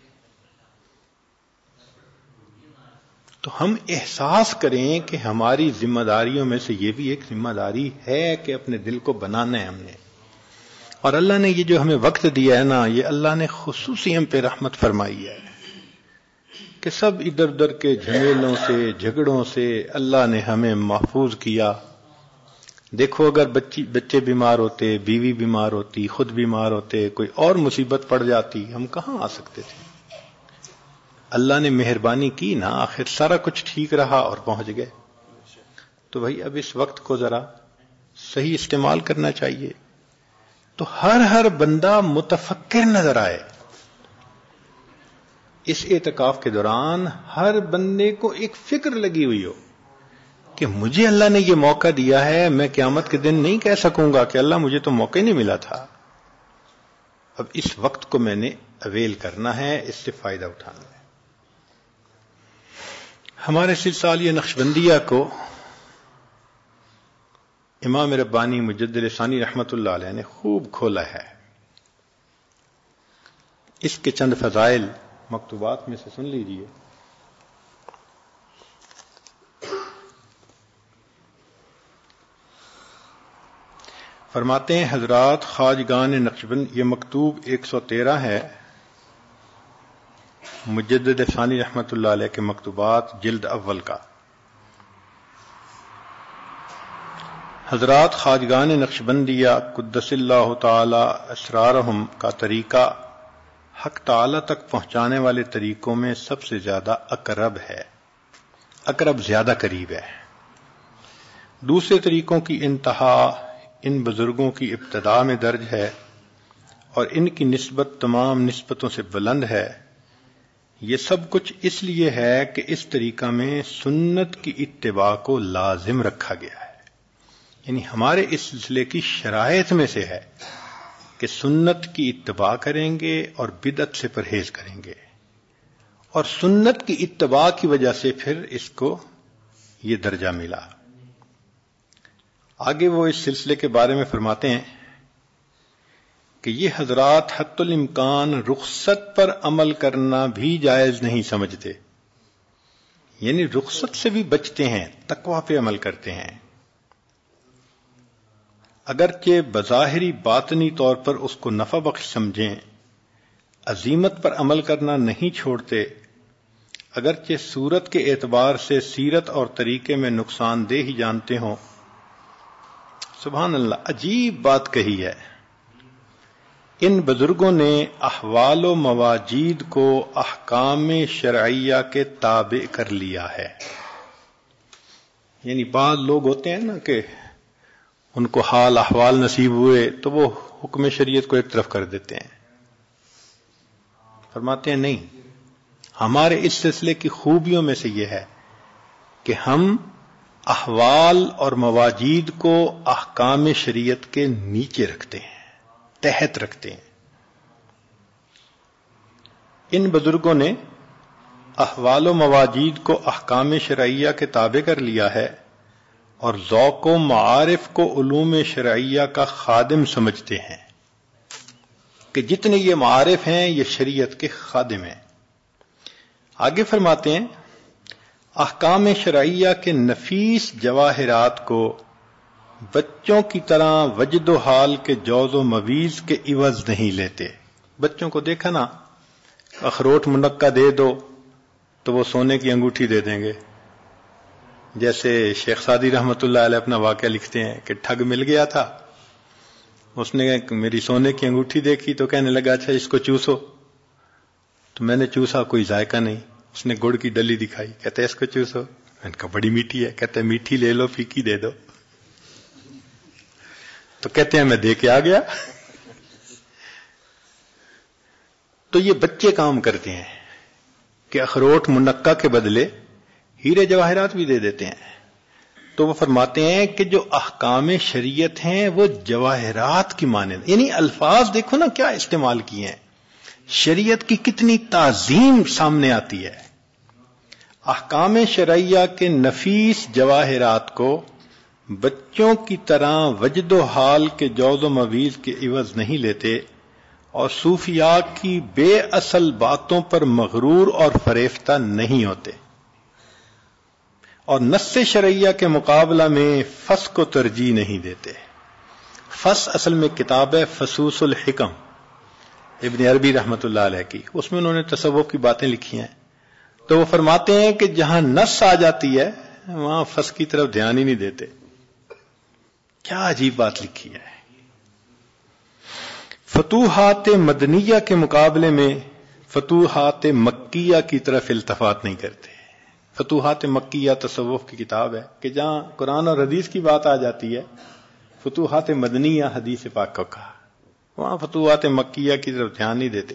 تو ہم احساس کریں کہ ہماری ذمہ داریوں میں سے یہ بھی ایک ذمہ داری ہے کہ اپنے دل کو بنانا ہے ہم نے. اور اللہ نے یہ جو ہمیں وقت دیا ہے نا، یہ اللہ نے خصوصی ہم پہ رحمت فرمائی ہے کہ سب ادھر ادھر کے جھمیلوں سے جھگڑوں سے اللہ نے ہمیں محفوظ کیا. دیکھو اگر بچے بیمار ہوتے، بیوی بیمار ہوتی، خود بیمار ہوتے، کوئی اور مصیبت پڑ جاتی، ہم کہاں آ سکتے تھے؟ اللہ نے مہربانی کی نا، آخر سارا کچھ ٹھیک رہا اور پہنچ گئے. تو بھائی اب اس وقت کو ذرا صحیح استعمال کرنا چاہیے. تو ہر بندہ متفکر نظر آئے. اس اعتکاف کے دوران ہر بندے کو ایک فکر لگی ہوئی ہو کہ مجھے اللہ نے یہ موقع دیا ہے، میں قیامت کے دن نہیں کہہ سکوں گا کہ اللہ مجھے تو موقع ہی نہیں ملا تھا. اب اس وقت کو میں نے اویل کرنا ہے، اس سے فائدہ اٹھانا ہے. ہمارے سلسلہ نقشبندیہ کو امام ربانی مجدد ثانی رحمت اللہ علیہ نے خوب کھولا ہے. اس کے چند فضائل مکتوبات میں سے سن لیجیے. فرماتے ہیں حضرات خواجگان نقشبند، یہ مکتوب 113 ہے، مجدد ثانی رحمت اللہ علیہ کے مکتوبات جلد اول کا۔ حضرات خواجگان نقشبندیہ قدس اللہ تعالی اسرارہم کا طریقہ حق تعالی تک پہنچانے والے طریقوں میں سب سے زیادہ اقرب ہے، اقرب زیادہ قریب ہے۔ دوسرے طریقوں کی انتہا ان بزرگوں کی ابتداء میں درج ہے اور ان کی نسبت تمام نسبتوں سے بلند ہے۔ یہ سب کچھ اس لیے ہے کہ اس طریقہ میں سنت کی اتباع کو لازم رکھا گیا ہے، یعنی ہمارے اس سلسلے کی شرائط میں سے ہے کہ سنت کی اتباع کریں گے اور بدعت سے پرہیز کریں گے، اور سنت کی اتباع کی وجہ سے پھر اس کو یہ درجہ ملا۔ آگے وہ اس سلسلے کے بارے میں فرماتے ہیں کہ یہ حضرات حتی الامکان رخصت پر عمل کرنا بھی جائز نہیں سمجھتے، یعنی رخصت سے بھی بچتے ہیں، تقویٰ پہ عمل کرتے ہیں، اگرچہ بظاہری باطنی طور پر اس کو نفع بخش سمجھیں، عزیمت پر عمل کرنا نہیں چھوڑتے، اگرچہ صورت کے اعتبار سے سیرت اور طریقے میں نقصان دہ ہی جانتے ہوں۔ سبحان اللہ، عجیب بات کہی ہے۔ ان بزرگوں نے احوال و مواجید کو احکام شرعیہ کے تابع کر لیا ہے۔ یعنی بعض لوگ ہوتے ہیں نا کہ ان کو حال احوال نصیب ہوئے تو وہ حکم شریعت کو ایک طرف کر دیتے ہیں۔ فرماتے ہیں نہیں، ہمارے اس سلسلے کی خوبیوں میں سے یہ ہے کہ ہم احوال اور مواجید کو احکام شریعت کے نیچے رکھتے ہیں، تحت رکھتے ہیں۔ ان بزرگوں نے احوال و مواجید کو احکام شرعیہ کے تابع کر لیا ہے اور ذوق و معارف کو علوم شرعیہ کا خادم سمجھتے ہیں کہ جتنے یہ معارف ہیں یہ شریعت کے خادم ہیں۔ آگے فرماتے ہیں احکام شرعیہ کے نفیس جواہرات کو بچوں کی طرح وجد و حال کے جوز و مویز کے عوض نہیں لیتے۔ بچوں کو دیکھا نا، اخروٹ منقع دے دو تو وہ سونے کی انگوٹھی دے دیں گے۔ جیسے شیخ سعدی رحمت اللہ علیہ اپنا واقعہ لکھتے ہیں کہ ٹھگ مل گیا تھا، اس نے میری سونے کی انگوٹھی دیکھی تو کہنے لگا اچھا اس کو چوسو، تو میں نے چوسا، کوئی ذائقہ نہیں۔ اس نے گڑ کی ڈلی دکھائی، کہتے اس کو چوسو، میں نے کہا بڑی میٹھی ہے، کہتے میٹھی لے لو پھیکی دے دو، تو کہتے ہیں میں دے کے آ گیا۔ تو یہ بچے کام کرتے ہیں کہ اخروٹ منقع کے بدلے ہیرے جواہرات بھی دے دیتے ہیں۔ تو وہ فرماتے ہیں کہ جو احکام شریعت ہیں وہ جواہرات کی مانند، یعنی الفاظ دیکھو نا کیا استعمال کیے ہیں، شریعت کی کتنی تعظیم سامنے آتی ہے۔ احکام شرعیہ کے نفیس جواہرات کو بچوں کی طرح وجد و حال کے جوز و مویز کے عوض نہیں لیتے اور صوفیاء کی بے اصل باتوں پر مغرور اور فریفتہ نہیں ہوتے، اور نص شرعیہ کے مقابلہ میں فس کو ترجیح نہیں دیتے۔ فس اصل میں کتاب ہے فصوص الحکم ابن عربی رحمت اللہ علیہ کی، اس میں انہوں نے تصوف کی باتیں لکھی ہیں۔ تو وہ فرماتے ہیں کہ جہاں نص آ جاتی ہے وہاں فس کی طرف دھیان ہی نہیں دیتے۔ کیا عجیب بات لکھی ہے۔ فتوحات مدنیہ کے مقابلے میں فتوحات مکیہ کی طرف التفات نہیں کرتے۔ فتوحات مکیہ تصوف کی کتاب ہے کہ جہاں قرآن اور حدیث کی بات آ جاتی ہے، فتوحات مدنیہ حدیث پاک کو کہا، وہاں فتوحات مکیہ کی طرف دھیان نہیں دیتے۔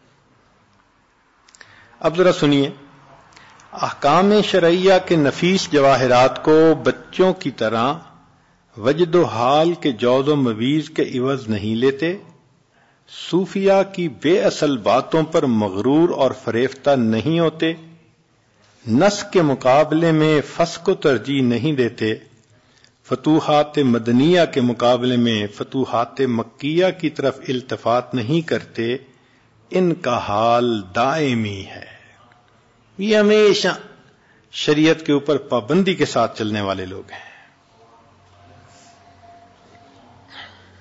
اب ذرا سنیے، احکام شرعیہ کے نفیس جواہرات کو بچوں کی طرح وجد و حال کے جوز و مویز کے عوض نہیں لیتے، صوفیاء کی بے اصل باتوں پر مغرور اور فریفتہ نہیں ہوتے، نص کے مقابلے میں فس کو ترجیح نہیں دیتے، فتوحات مدنیہ کے مقابلے میں فتوحات مکیہ کی طرف التفات نہیں کرتے، ان کا حال دائمی ہے۔ یہ ہمیشہ شریعت کے اوپر پابندی کے ساتھ چلنے والے لوگ ہیں۔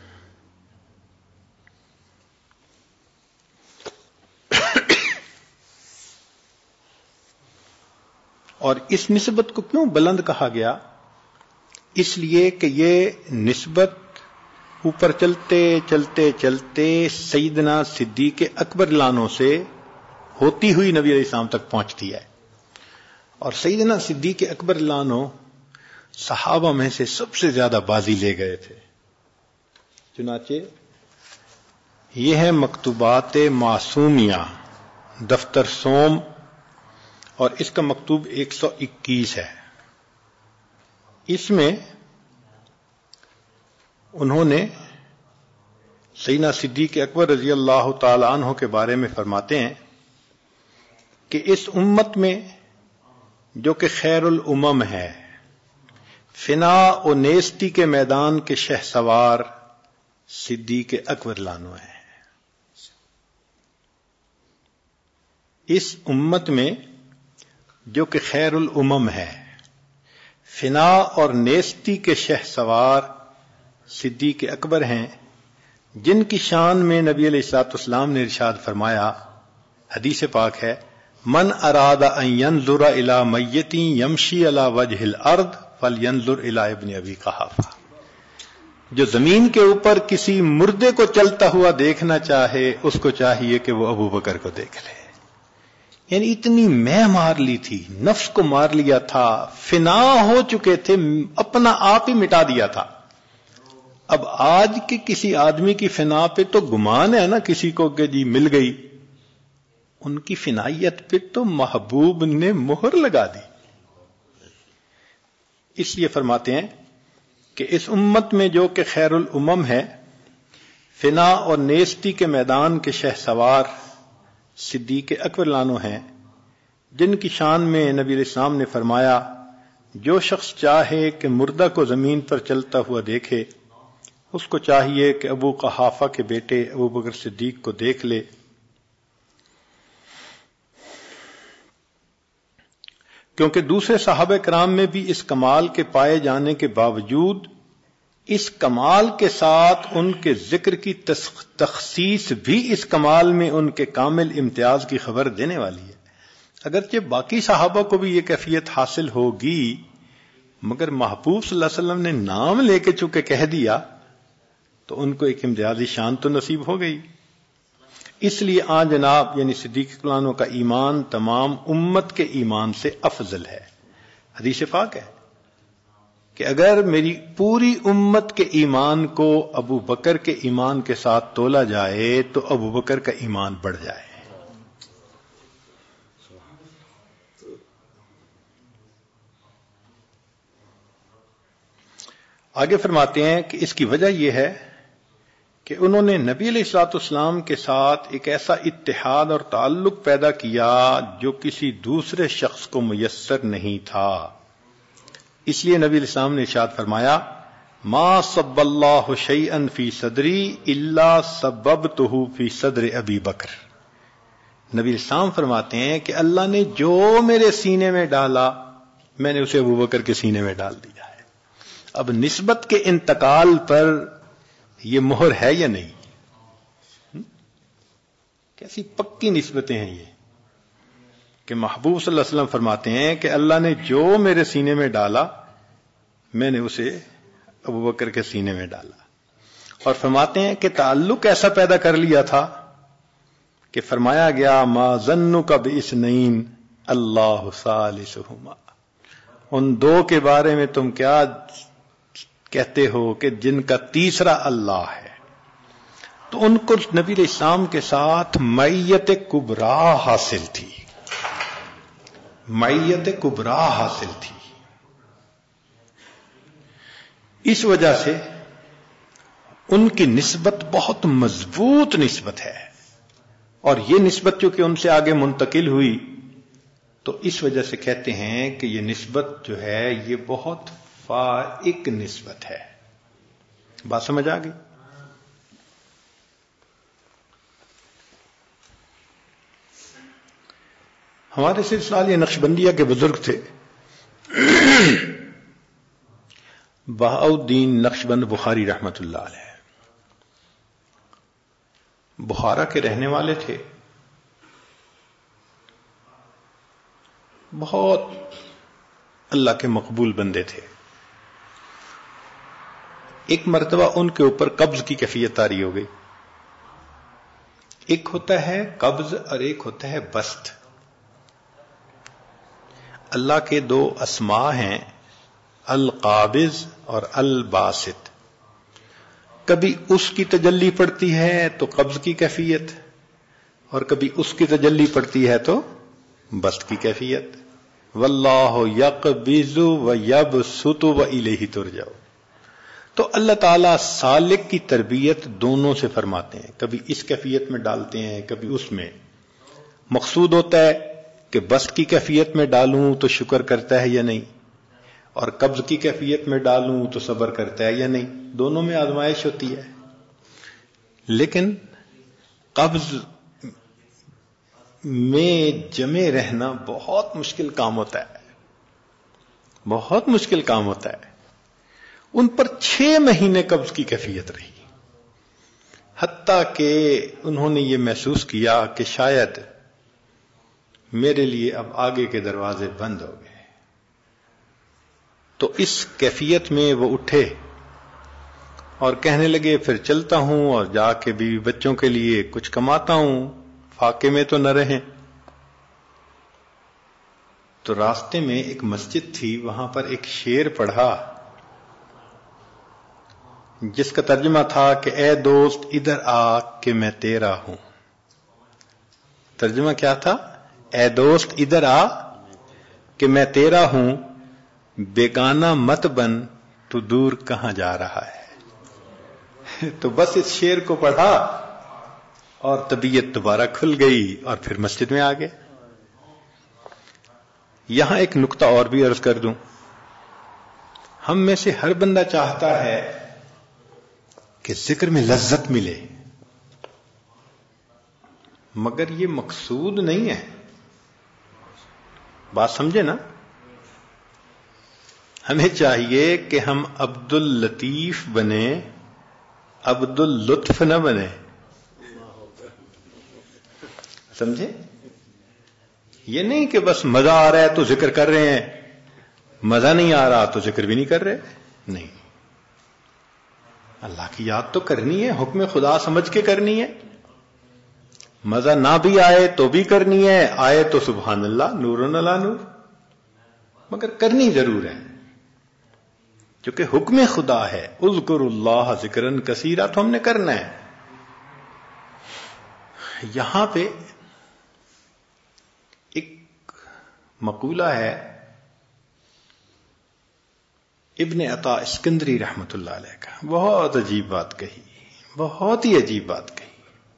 اور اس نسبت کو کیوں بلند کہا گیا؟ اس لیے کہ یہ نسبت اوپر چلتے چلتے چلتے سیدنا صدیق اکبر لانوں سے ہوتی ہوئی نبی علیہ السلام تک پہنچتی ہے، اور سیدنا صدیق اکبر لانوں صحابہ میں سے سب سے زیادہ بازی لے گئے تھے۔ چنانچہ یہ ہے مکتوبات معصومیہ دفتر سوم، اور اس کا مکتوب 121 ہے۔ اس میں انہوں نے سیدنا صدیق اکبر رضی اللہ تعالی عنہ کے بارے میں فرماتے ہیں کہ اس امت میں جو کہ خیر الامم ہے، فنا و نیستی کے میدان کے شہسوار صدیق اکبر لانو ہیں۔ اس امت میں جو کہ خیر الامم ہے، فنا اور نیستی کے شہسوار صدیق اکبر ہیں، جن کی شان میں نبی علیہ الصلوۃ والسلام نے ارشاد فرمایا، حدیث پاک ہے، من اراد ان ينظر الى میت یمشی علی وجہ الارض فلینظر الى ابن ابی قحافہ۔ جو زمین کے اوپر کسی مردے کو چلتا ہوا دیکھنا چاہے، اس کو چاہیے کہ وہ ابو بکر کو دیکھ لے۔ یعنی اتنی میں مار لی تھی، نفس کو مار لیا تھا، فنا ہو چکے تھے، اپنا آپ ہی مٹا دیا تھا۔ اب آج کے کسی آدمی کی فنا پہ تو گمان ہے نا کسی کو کہ جی مل گئی، ان کی فنائیت پہ تو محبوب نے مہر لگا دی۔ اس لیے فرماتے ہیں کہ اس امت میں جو کہ خیر الامم ہے، فنا اور نیستی کے میدان کے شہسوار صدیق اکبر لانو ہیں، جن کی شان میں نبی علیہ السلام نے فرمایا، جو شخص چاہے کہ مردہ کو زمین پر چلتا ہوا دیکھے، اس کو چاہیے کہ ابو قحافہ کے بیٹے ابو بکر صدیق کو دیکھ لے۔ کیونکہ دوسرے صحابہ کرام میں بھی اس کمال کے پائے جانے کے باوجود اس کمال کے ساتھ ان کے ذکر کی تخصیص بھی اس کمال میں ان کے کامل امتیاز کی خبر دینے والی ہے۔ اگرچہ باقی صحابہ کو بھی یہ کیفیت حاصل ہوگی، مگر محبوب صلی اللہ علیہ وسلم نے نام لے کے چونکہ کہہ دیا تو ان کو ایک امتیازی شان تو نصیب ہو گئی۔ اس لیے آن جناب یعنی صدیق اکبر کا ایمان تمام امت کے ایمان سے افضل ہے۔ حدیث پاک ہے کہ اگر میری پوری امت کے ایمان کو ابو بکر کے ایمان کے ساتھ تولا جائے تو ابو بکر کا ایمان بڑھ جائے۔ آگے فرماتے ہیں کہ اس کی وجہ یہ ہے کہ انہوں نے نبی علیہ الصلوۃ والسلام کے ساتھ ایک ایسا اتحاد اور تعلق پیدا کیا جو کسی دوسرے شخص کو میسر نہیں تھا۔ اس لیے نبی علیہ السلام نے ارشاد فرمایا، ما صب اللہ شیئا فی صدری الا سببتہ فی صدر ابی بکر۔ نبی علیہ السلام فرماتے ہیں کہ اللہ نے جو میرے سینے میں ڈالا میں نے اسے ابو بکر کے سینے میں ڈال دیا ہے۔ اب نسبت کے انتقال پر یہ مہر ہے یا نہیں؟ کیسی پکی نسبتیں ہیں یہ کہ محبوب صلی اللہ علیہ وسلم فرماتے ہیں کہ اللہ نے جو میرے سینے میں ڈالا میں نے اسے ابو بکر کے سینے میں ڈالا، اور فرماتے ہیں کہ تعلق ایسا پیدا کر لیا تھا کہ فرمایا گیا، ما ظنک باثنین اللہ ثالثہما۔ ان دو کے بارے میں تم کیا کہتے ہو کہ جن کا تیسرا اللہ ہے؟ تو ان کو نبی علیہ السلام کے ساتھ معیت کبریٰ حاصل تھی، معیت کبریٰ حاصل تھی۔ اس وجہ سے ان کی نسبت بہت مضبوط نسبت ہے، اور یہ نسبت چونکہ ان سے آگے منتقل ہوئی تو اس وجہ سے کہتے ہیں کہ یہ نسبت جو ہے یہ بہت فائق نسبت ہے۔ بات سمجھ آ گئی؟ ہمارے سلسلہ یہ نقشبندیہ کے بزرگ تھے، بہاؤالدین نقشبند بخاری رحمت اللہ علیہ، بخارا کے رہنے والے تھے، بہت اللہ کے مقبول بندے تھے. ایک مرتبہ ان کے اوپر قبض کی کیفیت طاری ہو گئی. ایک ہوتا ہے قبض اور ایک ہوتا ہے بسط. اللہ کے دو اسماء ہیں القابض اور الباسط. کبھی اس کی تجلی پڑتی ہے تو قبض کی کیفیت، اور کبھی اس کی تجلی پڑتی ہے تو بسط کی کیفیت. واللہ یقبض ویبسط والیہ ترجع. تو اللہ تعالیٰ سالک کی تربیت دونوں سے فرماتے ہیں، کبھی اس کیفیت میں ڈالتے ہیں کبھی اس میں. مقصود ہوتا ہے کہ بسط کی کیفیت میں ڈالوں تو شکر کرتا ہے یا نہیں، اور قبض کی کیفیت میں ڈالوں تو صبر کرتا ہے یا نہیں. دونوں میں آزمائش ہوتی ہے. لیکن قبض میں جمے رہنا بہت مشکل کام ہوتا ہے، بہت مشکل کام ہوتا ہے. ان پر 6 مہینے قبض کی کیفیت رہی، حتیٰ کہ انہوں نے یہ محسوس کیا کہ شاید میرے لیے اب آگے کے دروازے بند ہو گئے. تو اس کیفیت میں وہ اٹھے اور کہنے لگے پھر چلتا ہوں اور جا کے بیوی بچوں کے لیے کچھ کماتا ہوں، فاقے میں تو نہ رہیں. تو راستے میں ایک مسجد تھی، وہاں پر ایک شعر پڑھا جس کا ترجمہ تھا کہ اے دوست ادھر آ کہ میں تیرا ہوں. ترجمہ کیا تھا؟ اے دوست ادھر آ کہ میں تیرا ہوں، بیگانہ مت بن تو دور کہاں جا رہا ہے. تو بس اس شعر کو پڑھا اور طبیعت دوبارہ کھل گئی اور پھر مسجد میں آ گئے. یہاں ایک نقطہ اور بھی عرض کر دوں. ہم میں سے ہر بندہ چاہتا ہے کہ ذکر میں لذت ملے، مگر یہ مقصود نہیں ہے. بات سمجھے نا؟ ہمیں چاہیے کہ ہم عبد اللطیف بنے، عبد اللطف نہ بنے. سمجھے؟ یہ نہیں کہ بس مزہ آ رہا ہے تو ذکر کر رہے ہیں، مزہ نہیں آ رہا تو ذکر بھی نہیں کر رہے. نہیں، اللہ کی یاد تو کرنی ہے، حکم خدا سمجھ کے کرنی ہے. مزہ نہ بھی آئے تو بھی کرنی ہے، آئے تو سبحان اللہ، نور علی نور، مگر کرنی ضرور ہے کیونکہ حکم خدا ہے. اذکروا اللہ ذکرا کثیرا، تو ہم نے کرنا ہے. یہاں پہ ایک مقولہ ہے ابن عطا اسکندری رحمت اللہ علیہ کا، بہت عجیب بات کہی، بہت ہی عجیب بات کہی.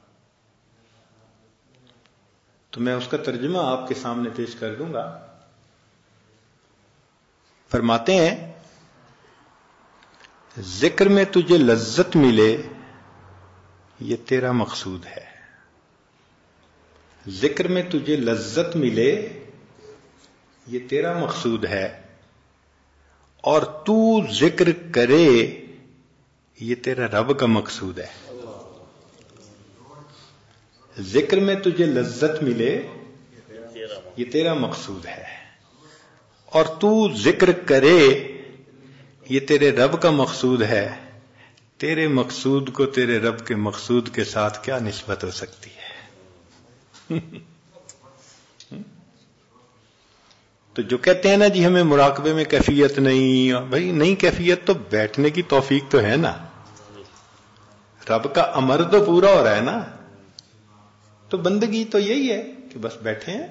تو میں اس کا ترجمہ آپ کے سامنے پیش کر دوں گا. فرماتے ہیں ذکر میں تجھے لذت ملے یہ تیرا مقصود ہے. ذکر میں تجھے لذت ملے یہ تیرا مقصود ہے، اور تو ذکر کرے یہ تیرا رب کا مقصود ہے. ذکر میں تجھے لذت ملے یہ تیرا مقصود ہے، اور تو ذکر کرے یہ تیرے رب کا مقصود ہے. تیرے مقصود کو تیرے رب کے مقصود کے ساتھ کیا نسبت ہو سکتی ہے؟ تو جو کہتے ہیں نا جی ہمیں مراقبے میں کیفیت نہیں، بھائی نہیں کیفیت تو بیٹھنے کی توفیق تو ہے نا، رب کا امر تو پورا ہو رہا ہے نا. تو بندگی تو یہی ہے کہ بس بیٹھے ہیں.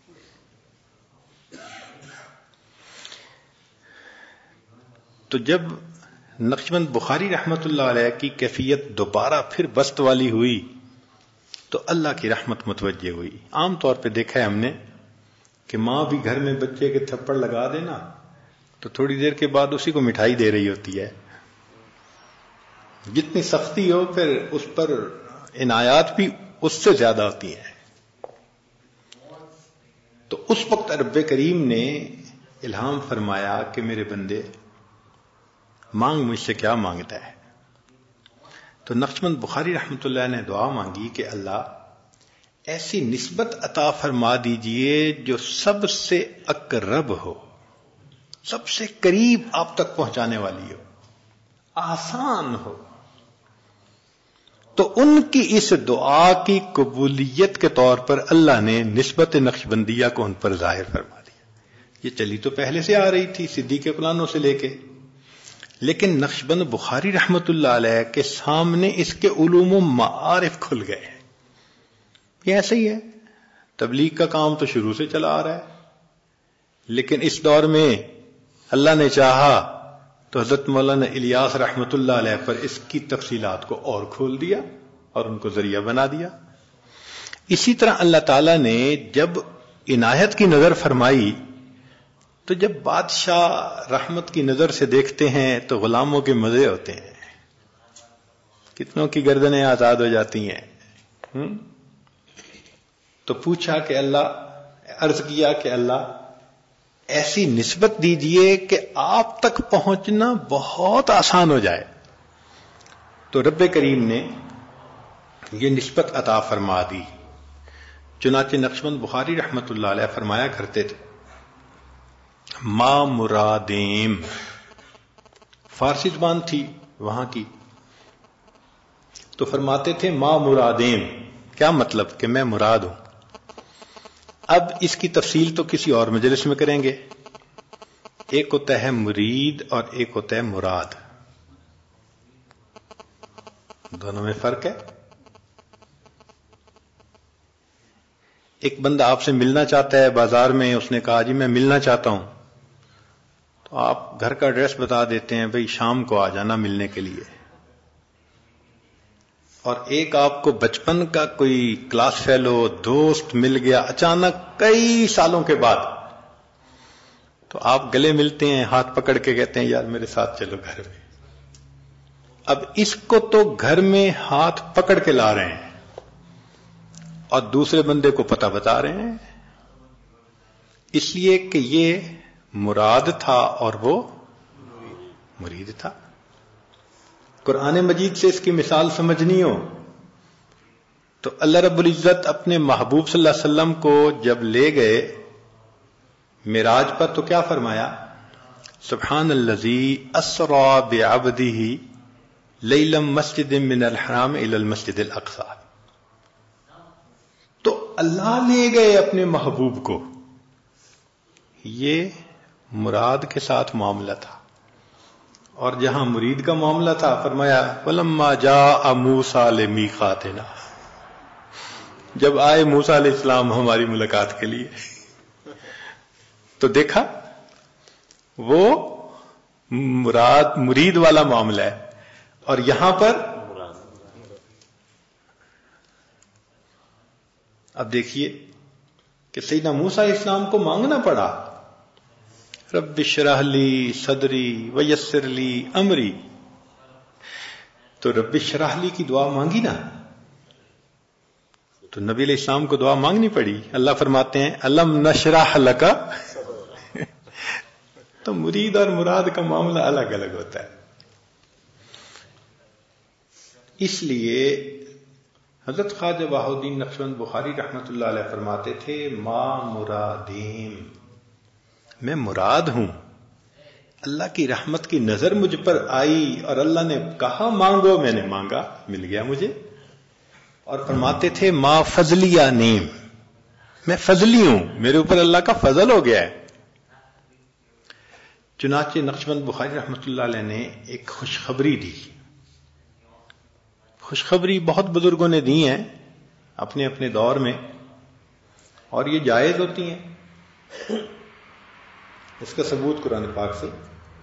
تو جب نقشبند بخاری رحمت اللہ علیہ کی کیفیت دوبارہ پھر بست والی ہوئی تو اللہ کی رحمت متوجہ ہوئی. عام طور پہ دیکھا ہے ہم نے کہ ماں بھی گھر میں بچے کے تھپڑ لگا دینا تو تھوڑی دیر کے بعد اسی کو مٹھائی دے رہی ہوتی ہے. جتنی سختی ہو پھر اس پر عنایات بھی اس سے زیادہ ہوتی ہیں. تو اس وقت رب کریم نے الہام فرمایا کہ میرے بندے مانگ مجھ سے کیا مانگتا ہے. تو نقشبند بخاری رحمت اللہ نے دعا مانگی کہ اللہ ایسی نسبت عطا فرما دیجئے جو سب سے اقرب ہو. سب سے قریب آپ تک پہنچانے والی ہو، آسان ہو. تو ان کی اس دعا کی قبولیت کے طور پر اللہ نے نسبت نقشبندیہ کو ان پر ظاہر فرما دیا. یہ چلی تو پہلے سے آ رہی تھی صدیق پلانوں سے لے کے، لیکن نقشبند بخاری رحمت اللہ علیہ کے سامنے اس کے علوم و معارف کھل گئے. یہ ایسے ہی ہے، تبلیغ کا کام تو شروع سے چلا آ رہا ہے، لیکن اس دور میں اللہ نے چاہا تو حضرت مولانا الیاس رحمت اللہ علیہ پر اس کی تفصیلات کو اور کھول دیا اور ان کو ذریعہ بنا دیا. اسی طرح اللہ تعالیٰ نے جب عنایت کی نظر فرمائی تو جب بادشاہ رحمت کی نظر سے دیکھتے ہیں تو غلاموں کے مزے ہوتے ہیں، کتنوں کی گردنیں آزاد ہو جاتی ہیں. تو پوچھا کہ اللہ، عرض کیا کہ اللہ ایسی نسبت دیجئے کہ آپ تک پہنچنا بہت آسان ہو جائے. تو رب کریم نے یہ نسبت عطا فرما دی. چنانچہ نقشبند بخاری رحمت اللہ علیہ فرمایا کرتے تھے، ما مرادیم، فارسی زبان تھی وہاں کی، تو فرماتے تھے ما مرادیم. کیا مطلب؟ کہ میں مراد ہوں. اب اس کی تفصیل تو کسی اور مجلس میں کریں گے. ایک ہوتا ہے مرید اور ایک ہوتا ہے مراد، دونوں میں فرق ہے. ایک بندہ آپ سے ملنا چاہتا ہے بازار میں، اس نے کہا جی میں ملنا چاہتا ہوں، تو آپ گھر کا ایڈریس بتا دیتے ہیں، بھئی شام کو آ جانا ملنے کے لیے. اور ایک آپ کو بچپن کا کوئی کلاس فیلو دوست مل گیا اچانک کئی سالوں کے بعد، تو آپ گلے ملتے ہیں، ہاتھ پکڑ کے کہتے ہیں یار میرے ساتھ چلو گھر میں. اب اس کو تو گھر میں ہاتھ پکڑ کے لا رہے ہیں اور دوسرے بندے کو پتہ بتا رہے ہیں، اس لیے کہ یہ مراد تھا اور وہ مرید تھا. قرآن مجید سے اس کی مثال سمجھنی ہو تو اللہ رب العزت اپنے محبوب صلی اللہ علیہ وسلم کو جب لے گئے معراج پر تو کیا فرمایا؟ سبحان الذی اسری بعبدہ لیلا مسجد من الحرام الی المسجد الاقصی. تو اللہ لے گئے اپنے محبوب کو، یہ مراد کے ساتھ معاملہ تھا. اور جہاں مرید کا معاملہ تھا فرمایا فلما جاء موسیٰ لمیقاتنا، جب آئے موسیٰ علیہ السلام ہماری ملاقات کے لیے، تو دیکھا وہ مرید والا معاملہ ہے. اور یہاں پر اب دیکھیے کہ سیدنا موسیٰ علیہ السلام کو مانگنا پڑا، رب اشرح لی صدری ویسر لی امری. تو رب اشرح لی کی دعا مانگی نا، تو نبی علیہ السلام کو دعا مانگنی پڑی. اللہ فرماتے ہیں الم نشرح لک. تو مرید اور مراد کا معاملہ الگ الگ ہوتا ہے. اس لیے حضرت خواجہ بہاء الدین نقشبند بخاری رحمت اللہ علیہ فرماتے تھے ما مرادیم، میں مراد ہوں. اللہ کی رحمت کی نظر مجھ پر آئی اور اللہ نے کہا مانگو، میں نے مانگا، مل گیا مجھے. اور فرماتے تھے ما فضلیہ نیم، میں فضلی ہوں، میرے اوپر اللہ کا فضل ہو گیا ہے. چنانچہ نقشبند بخاری رحمت اللہ علیہ نے ایک خوشخبری دی. خوشخبری بہت بزرگوں نے دی ہیں اپنے اپنے دور میں، اور یہ جائز ہوتی ہیں. اس کا ثبوت قرآن پاک سے،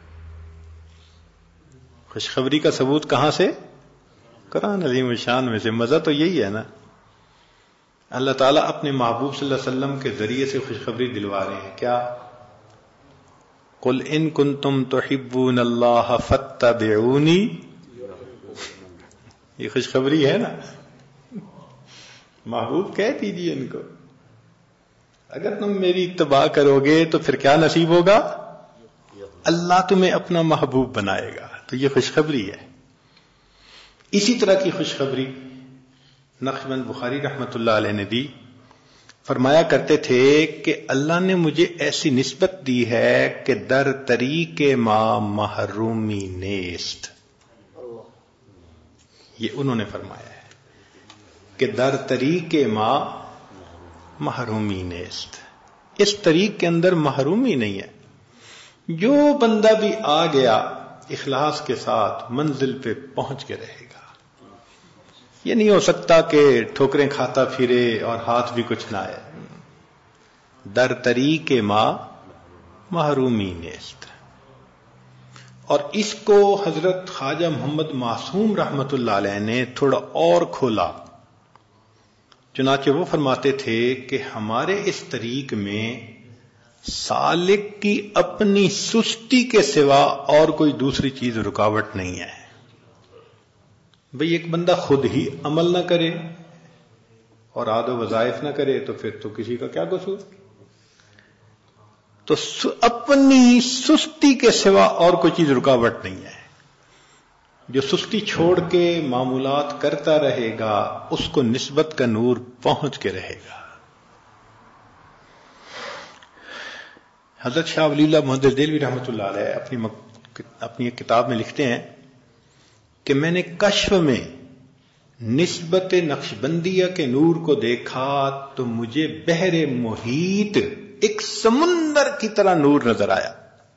خوشخبری کا ثبوت کہاں سے؟ قرآن عظیم الشان میں سے. مزہ تو یہی ہے نا، اللہ تعالیٰ اپنے محبوب صلی اللہ علیہ وسلم کے ذریعے سے خوشخبری دلوا رہے ہیں. کیا؟ قل ان کنتم تحبون اللہ فاتبعونی. یہ خوشخبری ہے نا، محبوب کہہ دیجیے ان کو اگر تم میری اتباع کرو گے تو پھر کیا نصیب ہوگا؟ اللہ تمہیں اپنا محبوب بنائے گا. تو یہ خوشخبری ہے. اسی طرح کی خوشخبری نقشبند بخاری رحمت اللہ علیہ نے دی فرمایا کرتے تھے کہ اللہ نے مجھے ایسی نسبت دی ہے کہ در طریق ما محرومی نیست. یہ انہوں نے فرمایا ہے کہ در طریق ما محرومی نیست. اس طریق کے اندر محرومی نہیں ہے. جو بندہ بھی آ گیا اخلاص کے ساتھ منزل پہ پہنچ کے رہے گا. یہ نہیں ہو سکتا کہ ٹھوکریں کھاتا پھرے اور ہاتھ بھی کچھ نہ آئے. در طریق ما محرومی نیست. اور اس کو حضرت خواجہ محمد معصوم رحمت اللہ علیہ نے تھوڑا اور کھولا. چنانچہ وہ فرماتے تھے کہ ہمارے اس طریق میں سالک کی اپنی سستی کے سوا اور کوئی دوسری چیز رکاوٹ نہیں ہے. بھئی ایک بندہ خود ہی عمل نہ کرے اور عاد و وظائف نہ کرے تو پھر تو کسی کا کیا قصور. تو اپنی سستی کے سوا اور کوئی چیز رکاوٹ نہیں ہے. جو سستی چھوڑ کے معمولات کرتا رہے گا اس کو نسبت کا نور پہنچ کے رہے گا. حضرت شاہ ولی اللہ محدث دہلوی رحمۃ اللہ علیہ اپنی ایک کتاب میں لکھتے ہیں کہ میں نے کشف میں نسبت نقشبندیہ کے نور کو دیکھا تو مجھے بحر محیط ایک سمندر کی طرح نور نظر آیا.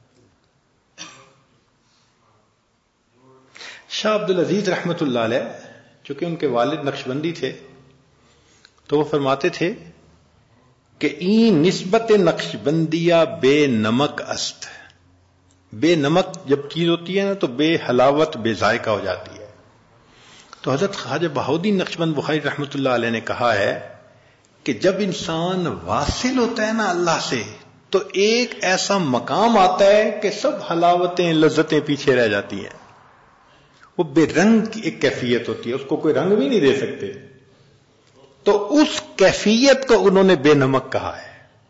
شاہ عبد العزیز رحمت اللہ علیہ چونکہ ان کے والد نقشبندی تھے تو وہ فرماتے تھے کہ این نسبت نقشبندیہ بے نمک است. بے نمک جب چیز ہوتی ہے نا تو بے حلاوت بے ذائقہ ہو جاتی ہے. تو حضرت خواجہ بہاؤالدین نقشبند بخاری رحمت اللہ علیہ نے کہا ہے کہ جب انسان واصل ہوتا ہے نا اللہ سے تو ایک ایسا مقام آتا ہے کہ سب حلاوتیں لذتیں پیچھے رہ جاتی ہیں. وہ بے رنگ کی ایک کیفیت ہوتی ہے, اس کو کوئی رنگ بھی نہیں دے سکتے. تو اس کیفیت کو انہوں نے بے نمک کہا ہے.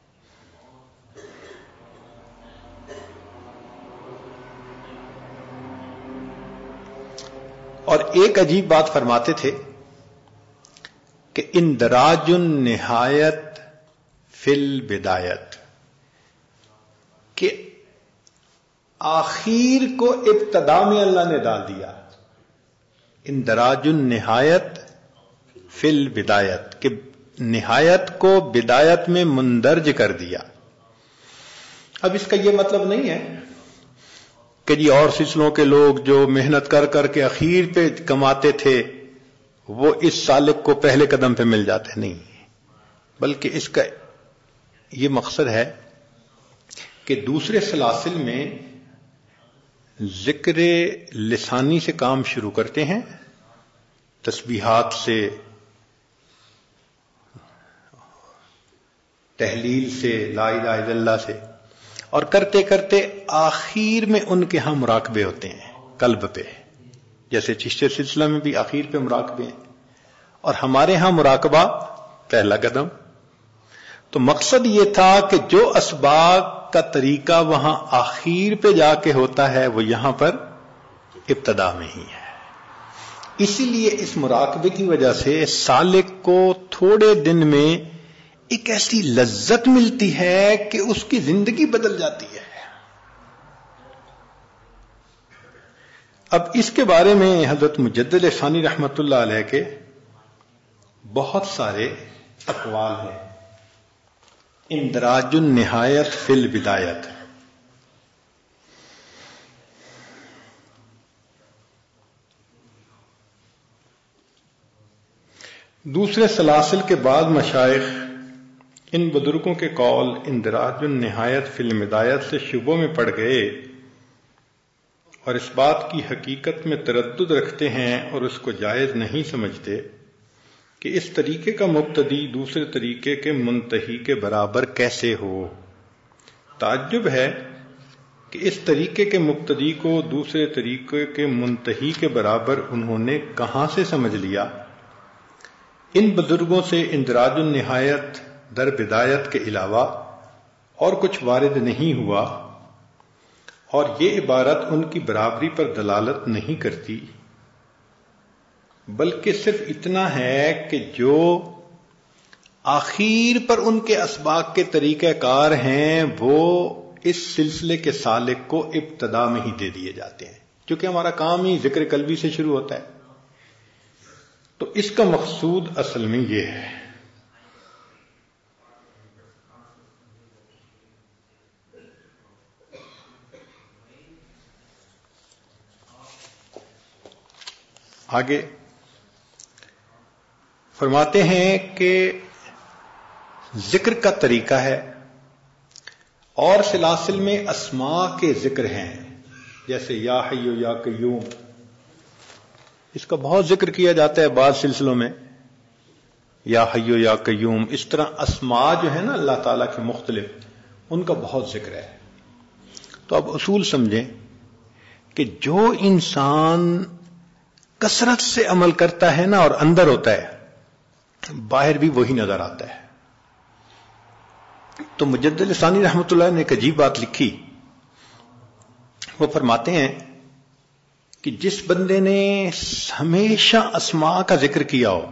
اور ایک عجیب بات فرماتے تھے کہ اندراج النہایت فی البدایت, کہ آخر کو ابتدا میں اللہ نے ڈال دیا. اندراج النہایت فی البدایت, کہ نہایت کو بدایت میں مندرج کر دیا. اب اس کا یہ مطلب نہیں ہے کہ جی اور سلسلوں کے لوگ جو محنت کر کر کے اخیر پہ کماتے تھے وہ اس سالک کو پہلے قدم پہ مل جاتے. نہیں, بلکہ اس کا یہ مقصد ہے کہ دوسرے سلاسل میں ذکر لسانی سے کام شروع کرتے ہیں, تسبیحات سے, تحلیل سے, لا الہ الا اللہ سے, اور کرتے کرتے آخر میں ان کے ہاں مراقبے ہوتے ہیں قلب پہ. جیسے چشتی سلسلہ میں بھی آخر پہ مراقبے ہیں اور ہمارے ہاں مراقبہ پہلا قدم. تو مقصد یہ تھا کہ جو اسباق کا طریقہ وہاں آخر پہ جا کے ہوتا ہے وہ یہاں پر ابتدا میں ہی ہے. اسی لیے اس مراقبے کی وجہ سے سالک کو تھوڑے دن میں ایک ایسی لذت ملتی ہے کہ اس کی زندگی بدل جاتی ہے. اب اس کے بارے میں حضرت مجدد ثانی رحمت اللہ علیہ کے بہت سارے اقوال ہیں. اندراج النہایت فی البدایت, دوسرے سلاسل کے بعد مشائخ ان بزرگوں کے قول اندراج النہایت فی البدایت سے شبوں میں پڑ گئے اور اس بات کی حقیقت میں تردد رکھتے ہیں اور اس کو جائز نہیں سمجھتے کہ اس طریقے کا مبتدی دوسرے طریقے کے منتہی کے برابر کیسے ہو. تعجب ہے کہ اس طریقے کے مبتدی کو دوسرے طریقے کے منتہی کے برابر انہوں نے کہاں سے سمجھ لیا. ان بزرگوں سے اندراج النہایت در بدایت کے علاوہ اور کچھ وارد نہیں ہوا اور یہ عبارت ان کی برابری پر دلالت نہیں کرتی, بلکہ صرف اتنا ہے کہ جو آخر پر ان کے اسباق کے طریقہ کار ہیں وہ اس سلسلے کے سالک کو ابتدا میں ہی دے دیے جاتے ہیں، کیونکہ ہمارا کام ہی ذکر قلبی سے شروع ہوتا ہے. تو اس کا مقصود اصل میں یہ ہے. آگے فرماتے ہیں کہ ذکر کا طریقہ ہے اور سلاسل میں اسماء کے ذکر ہیں، جیسے یا حی یا قیوم، اس کا بہت ذکر کیا جاتا ہے بعض سلسلوں میں، یا حی یا قیوم. اس طرح اسماء جو ہے نا اللہ تعالیٰ کے مختلف، ان کا بہت ذکر ہے. تو اب اصول سمجھیں کہ جو انسان کثرت سے عمل کرتا ہے نا اور اندر ہوتا ہے، باہر بھی وہی نظر آتا ہے. تو مجدد ثانی رحمۃ اللہ نے ایک عجیب بات لکھی. وہ فرماتے ہیں کہ جس بندے نے ہمیشہ اسماء کا ذکر کیا ہو،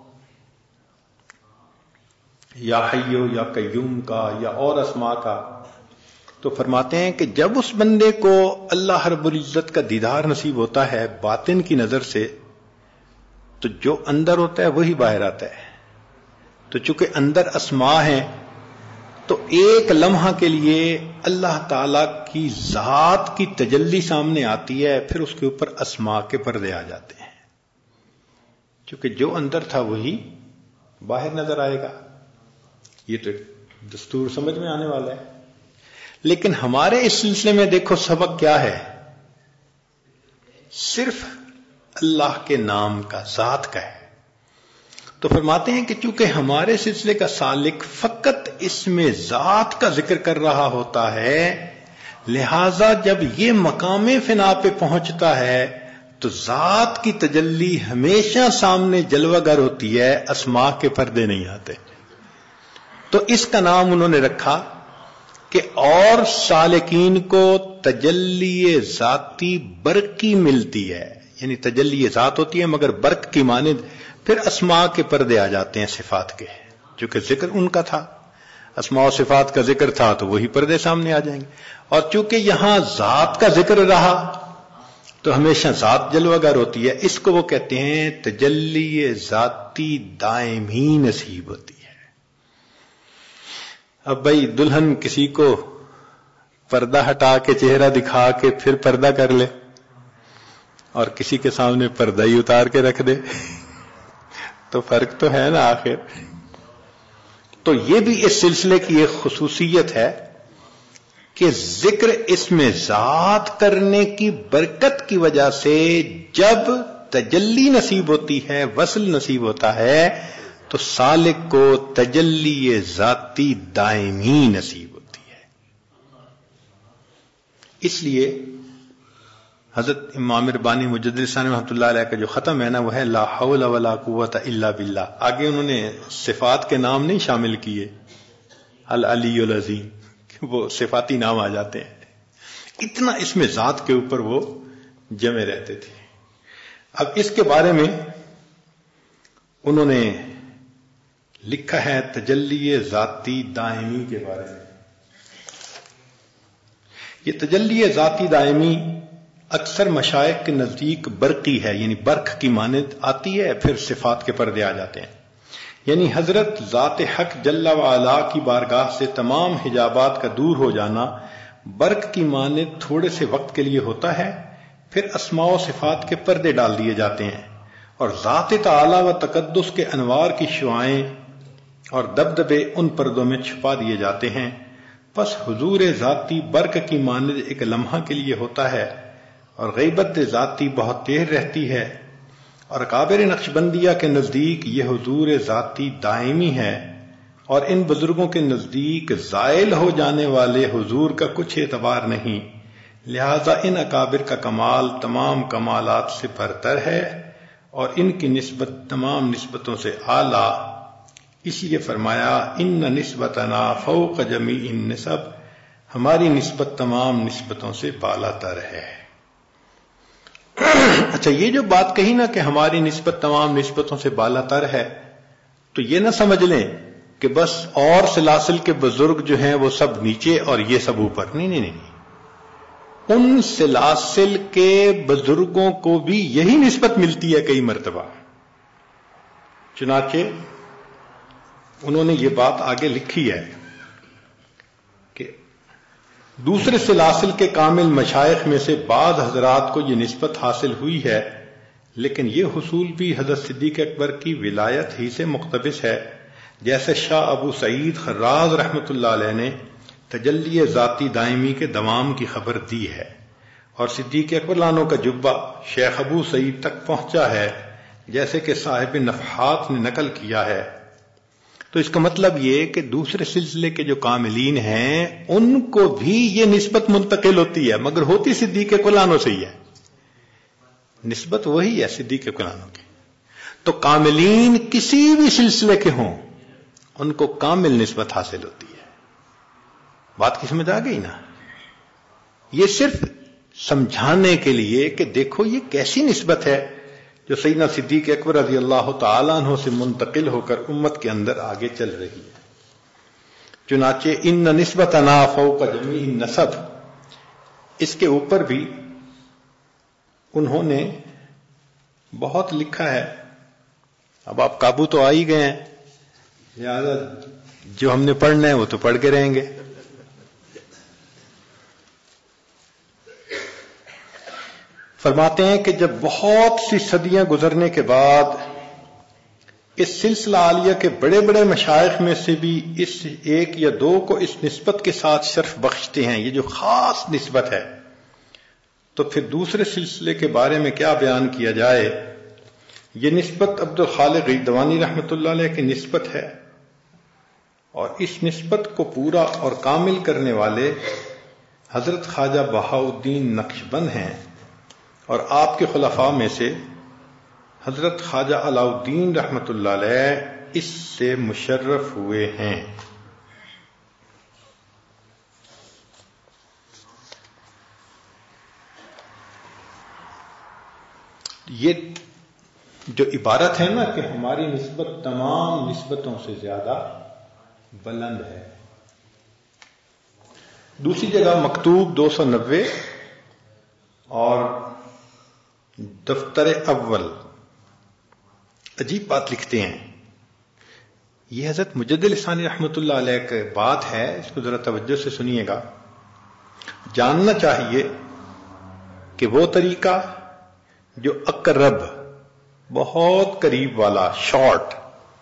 یا حی یا قیوم کا یا اور اسماء کا، تو فرماتے ہیں کہ جب اس بندے کو اللہ رب العزت کا دیدار نصیب ہوتا ہے باطن کی نظر سے، تو جو اندر ہوتا ہے وہی باہر آتا ہے. تو چونکہ اندر اسماء ہیں تو ایک لمحہ کے لیے اللہ تعالی کی ذات کی تجلی سامنے آتی ہے، پھر اس کے اوپر اسماء کے پردے آ جاتے ہیں، چونکہ جو اندر تھا وہی باہر نظر آئے گا. یہ تو دستور سمجھ میں آنے والا ہے. لیکن ہمارے اس سلسلے میں دیکھو سبق کیا ہے، صرف اللہ کے نام کا، ذات کا ہے. تو فرماتے ہیں کہ چونکہ ہمارے سلسلے کا سالک فقط اس میں ذات کا ذکر کر رہا ہوتا ہے، لہذا جب یہ مقام فنا پہ پہنچتا ہے تو ذات کی تجلی ہمیشہ سامنے جلوہ گر ہوتی ہے، اسماء کے پردے نہیں آتے. تو اس کا نام انہوں نے رکھا کہ اور سالکین کو تجلی ذاتی برق کی ملتی ہے، یعنی تجلی ذات ہوتی ہے مگر برق کی مانند. پھر اسماء کے پردے آ جاتے ہیں صفات کے، چونکہ ذکر ان کا تھا، اسماء و صفات کا ذکر تھا تو وہی پردے سامنے آ جائیں گے. اور چونکہ یہاں ذات کا ذکر رہا تو ہمیشہ ذات جلوہ گر ہوتی ہے. اس کو وہ کہتے ہیں تجلی ذاتی دائمی نصیب ہوتی ہے. اب بھائی دلہن کسی کو پردہ ہٹا کے چہرہ دکھا کے پھر پردہ کر لے اور کسی کے سامنے پردہ ہی اتار کے رکھ دے تو فرق تو ہے نا آخر. تو یہ بھی اس سلسلے کی ایک خصوصیت ہے کہ ذکر اس میں ذات کرنے کی برکت کی وجہ سے جب تجلی نصیب ہوتی ہے، وصل نصیب ہوتا ہے، تو سالک کو تجلی ذاتی دائمی نصیب ہوتی ہے. اس لیے حضرت امام ربانی مجدد ثانی رحمۃ اللہ علیہ کا جو ختم ہے نا وہ ہے لا حول ولا قوت الا باللہ. آگے انہوں نے صفات کے نام نہیں شامل کیے، العلی العظیم، وہ صفاتی نام آ جاتے ہیں. اتنا اس میں ذات کے اوپر وہ جمے رہتے تھے. اب اس کے بارے میں انہوں نے لکھا ہے تجلی ذاتی دائمی کے بارے میں. یہ تجلی ذاتی دائمی اکثر مشائخ کے نزدیک برقی ہے، یعنی برق کی مانند آتی ہے، پھر صفات کے پردے آ جاتے ہیں. یعنی حضرت ذات حق جل وعلا کی بارگاہ سے تمام حجابات کا دور ہو جانا برق کی مانند تھوڑے سے وقت کے لیے ہوتا ہے، پھر اسماء و صفات کے پردے ڈال دیے جاتے ہیں اور ذات تعالی و تقدس کے انوار کی شعاعیں اور دبدبے ان پردوں میں چھپا دیے جاتے ہیں. پس حضور ذاتی برق کی مانند ایک لمحہ کے لیے ہوتا ہے اور غیبت ذاتی بہت دیر رہتی ہے. اور اکابر نقشبندیہ کے نزدیک یہ حضور ذاتی دائمی ہے اور ان بزرگوں کے نزدیک زائل ہو جانے والے حضور کا کچھ اعتبار نہیں. لہذا ان اکابر کا کمال تمام کمالات سے برتر ہے اور ان کی نسبت تمام نسبتوں سے اعلیٰ. اس لیے فرمایا ان نسبتنا فوق جمیع النسب، ہماری نسبت تمام نسبتوں سے بالا تر ہے. اچھا، یہ جو بات کہی نا کہ ہماری نسبت تمام نسبتوں سے بالا تر ہے، تو یہ نہ سمجھ لیں کہ بس اور سلاسل کے بزرگ جو ہیں وہ سب نیچے اور یہ سب اوپر. نہیں. ان سلاسل کے بزرگوں کو بھی یہی نسبت ملتی ہے کئی مرتبہ. چنانچہ انہوں نے یہ بات آگے لکھی ہے کہ دوسرے سلاسل کے کامل مشائخ میں سے بعض حضرات کو یہ نسبت حاصل ہوئی ہے، لیکن یہ حصول بھی حضرت صدیق اکبر کی ولایت ہی سے مقتبس ہے، جیسے شاہ ابو سعید خراز رحمۃ اللہ علیہ نے تجلی ذاتی دائمی کے دوام کی خبر دی ہے، اور صدیق اکبر لانو کا جبہ شیخ ابو سعید تک پہنچا ہے، جیسے کہ صاحب نفحات نے نقل کیا ہے. تو اس کا مطلب یہ کہ دوسرے سلسلے کے جو کاملین ہیں ان کو بھی یہ نسبت منتقل ہوتی ہے، مگر ہوتی صدیق اکبر لانو سے ہی ہے. نسبت وہی ہے صدیق اکبر لانو کی. تو کاملین کسی بھی سلسلے کے ہوں ان کو کامل نسبت حاصل ہوتی ہے. بات کی سمجھ آ گئی نا؟ یہ صرف سمجھانے کے لیے کہ دیکھو یہ کیسی نسبت ہے جو سیدنا صدیق اکبر رضی اللہ تعالیٰ عنہ سے منتقل ہو کر امت کے اندر آگے چل رہی ہے. چنانچہ ان نسبتنا فوق جمیع النسب، اس کے اوپر بھی انہوں نے بہت لکھا ہے. اب آپ قابو تو آ ہی گئے ہیں، لہٰذا جو ہم نے پڑھنا ہے وہ تو پڑھ کے رہیں گے. فرماتے ہیں کہ جب بہت سی صدیاں گزرنے کے بعد اس سلسلہ عالیہ کے بڑے بڑے مشائخ میں سے بھی اس ایک یا دو کو اس نسبت کے ساتھ شرف بخشتے ہیں، یہ جو خاص نسبت ہے، تو پھر دوسرے سلسلے کے بارے میں کیا بیان کیا جائے. یہ نسبت عبد الخالق غیدوانی رحمۃ اللہ علیہ کی نسبت ہے، اور اس نسبت کو پورا اور کامل کرنے والے حضرت خواجہ بہاؤالدین نقشبند ہیں، اور آپ کے خلفاء میں سے حضرت خواجہ علاء الدین رحمۃ اللہ علیہ اس سے مشرف ہوئے ہیں. یہ جو عبارت ہے نا کہ ہماری نسبت تمام نسبتوں سے زیادہ بلند ہے، دوسری جگہ مکتوب 290 اور دفتر اول عجیب بات لکھتے ہیں. یہ حضرت مجدد لسانی رحمۃ اللہ علیہ کی بات ہے، اس کو ذرا توجہ سے سنیے گا. جاننا چاہیے کہ وہ طریقہ جو اقرب بہت قریب والا، شارٹ،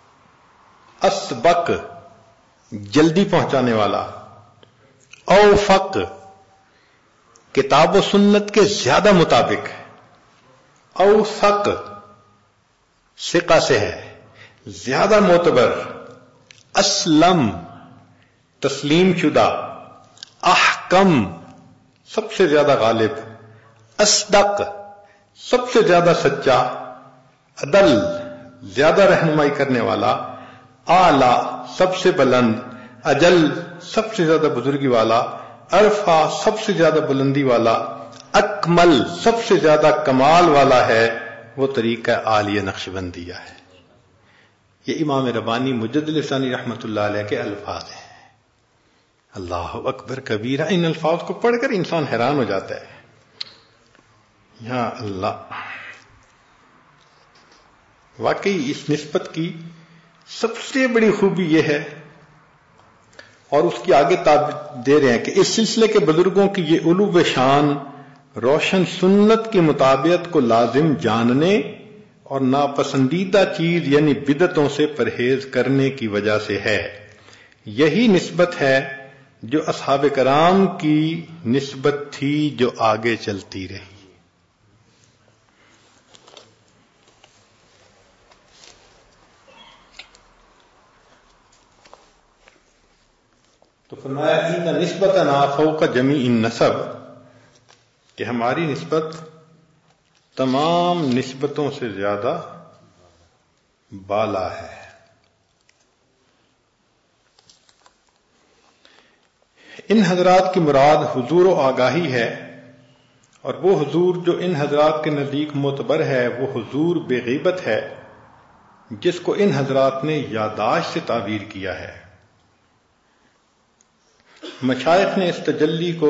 اسبق جلدی پہنچانے والا، اوفق کتاب و سنت کے زیادہ مطابق، اوثق ثقہ سے ہے، زیادہ معتبر، اسلم تسلیم شدہ، احکم سب سے زیادہ غالب، اصدق سب سے زیادہ سچا، عدل زیادہ رہنمائی کرنے والا، اعلی سب سے بلند، اجل سب سے زیادہ بزرگی والا، ارفع سب سے زیادہ بلندی والا، اکمل سب سے زیادہ کمال والا ہے وہ طریقہ عالیہ نقشبندیہ ہے. یہ امام ربانی مجدد لسانی رحمۃ اللہ علیہ کے الفاظ ہیں. اللہ اکبر کبیرہ. ان الفاظ کو پڑھ کر انسان حیران ہو جاتا ہے. یا اللہ، واقعی اس نسبت کی سب سے بڑی خوبی یہ ہے، اور اس کی آگے دے رہے ہیں کہ اس سلسلے کے بزرگوں کی یہ علو شان روشن سنت کی مطابقت کو لازم جاننے اور ناپسندیدہ چیز یعنی بدعتوں سے پرہیز کرنے کی وجہ سے ہے. یہی نسبت ہے جو اصحاب کرام کی نسبت تھی جو آگے چلتی رہی. تو فرمایا ان نسبتنا فوق جمیع النسب، کہ ہماری نسبت تمام نسبتوں سے زیادہ بالا ہے. ان حضرات کی مراد حضور و آگاہی ہے، اور وہ حضور جو ان حضرات کے نزدیک معتبر ہے وہ حضور بے غیبت ہے، جس کو ان حضرات نے یاداشت سے تعبیر کیا ہے. مشائخ نے اس تجلی کو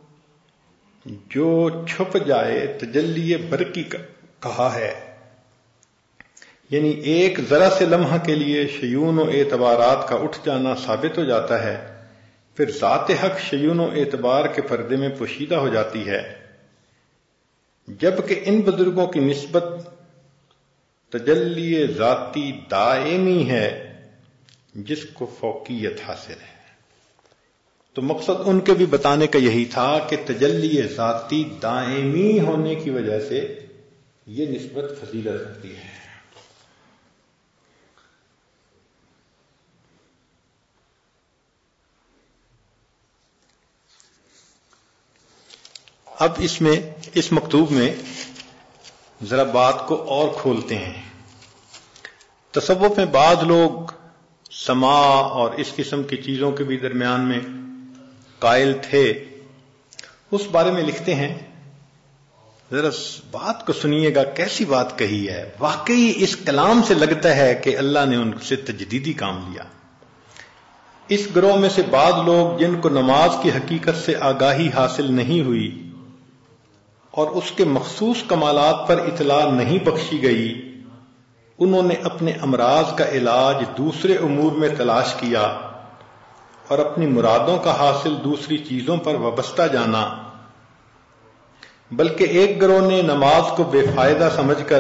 جو چھپ جائے تجلی برقی کہا ہے، یعنی ایک ذرا سے لمحہ کے لیے شیون و اعتبارات کا اٹھ جانا ثابت ہو جاتا ہے، پھر ذات حق شیون و اعتبار کے پردے میں پوشیدہ ہو جاتی ہے، جبکہ ان بزرگوں کی نسبت تجلی ذاتی دائمی ہے جس کو فوقیت حاصل ہے. تو مقصد ان کے بھی بتانے کا یہی تھا کہ تجلی ذاتی دائمی ہونے کی وجہ سے یہ نسبت فضیلت رکھتی ہے. اب اس مکتوب میں ذرا بات کو اور کھولتے ہیں. تصوف میں بعض لوگ سماع اور اس قسم کی چیزوں کے بھی درمیان میں قائل تھے. اس بارے میں لکھتے ہیں، ذرا بات کو سنیے گا کیسی بات کہی ہے. واقعی اس کلام سے لگتا ہے کہ اللہ نے ان سے تجدیدی کام لیا. اس گروہ میں سے بعض لوگ جن کو نماز کی حقیقت سے آگاہی حاصل نہیں ہوئی اور اس کے مخصوص کمالات پر اطلاع نہیں بخشی گئی، انہوں نے اپنے امراض کا علاج دوسرے امور میں تلاش کیا اور اپنی مرادوں کا حاصل دوسری چیزوں پر وابستہ جانا. بلکہ ایک گروہ نے نماز کو بے فائدہ سمجھ کر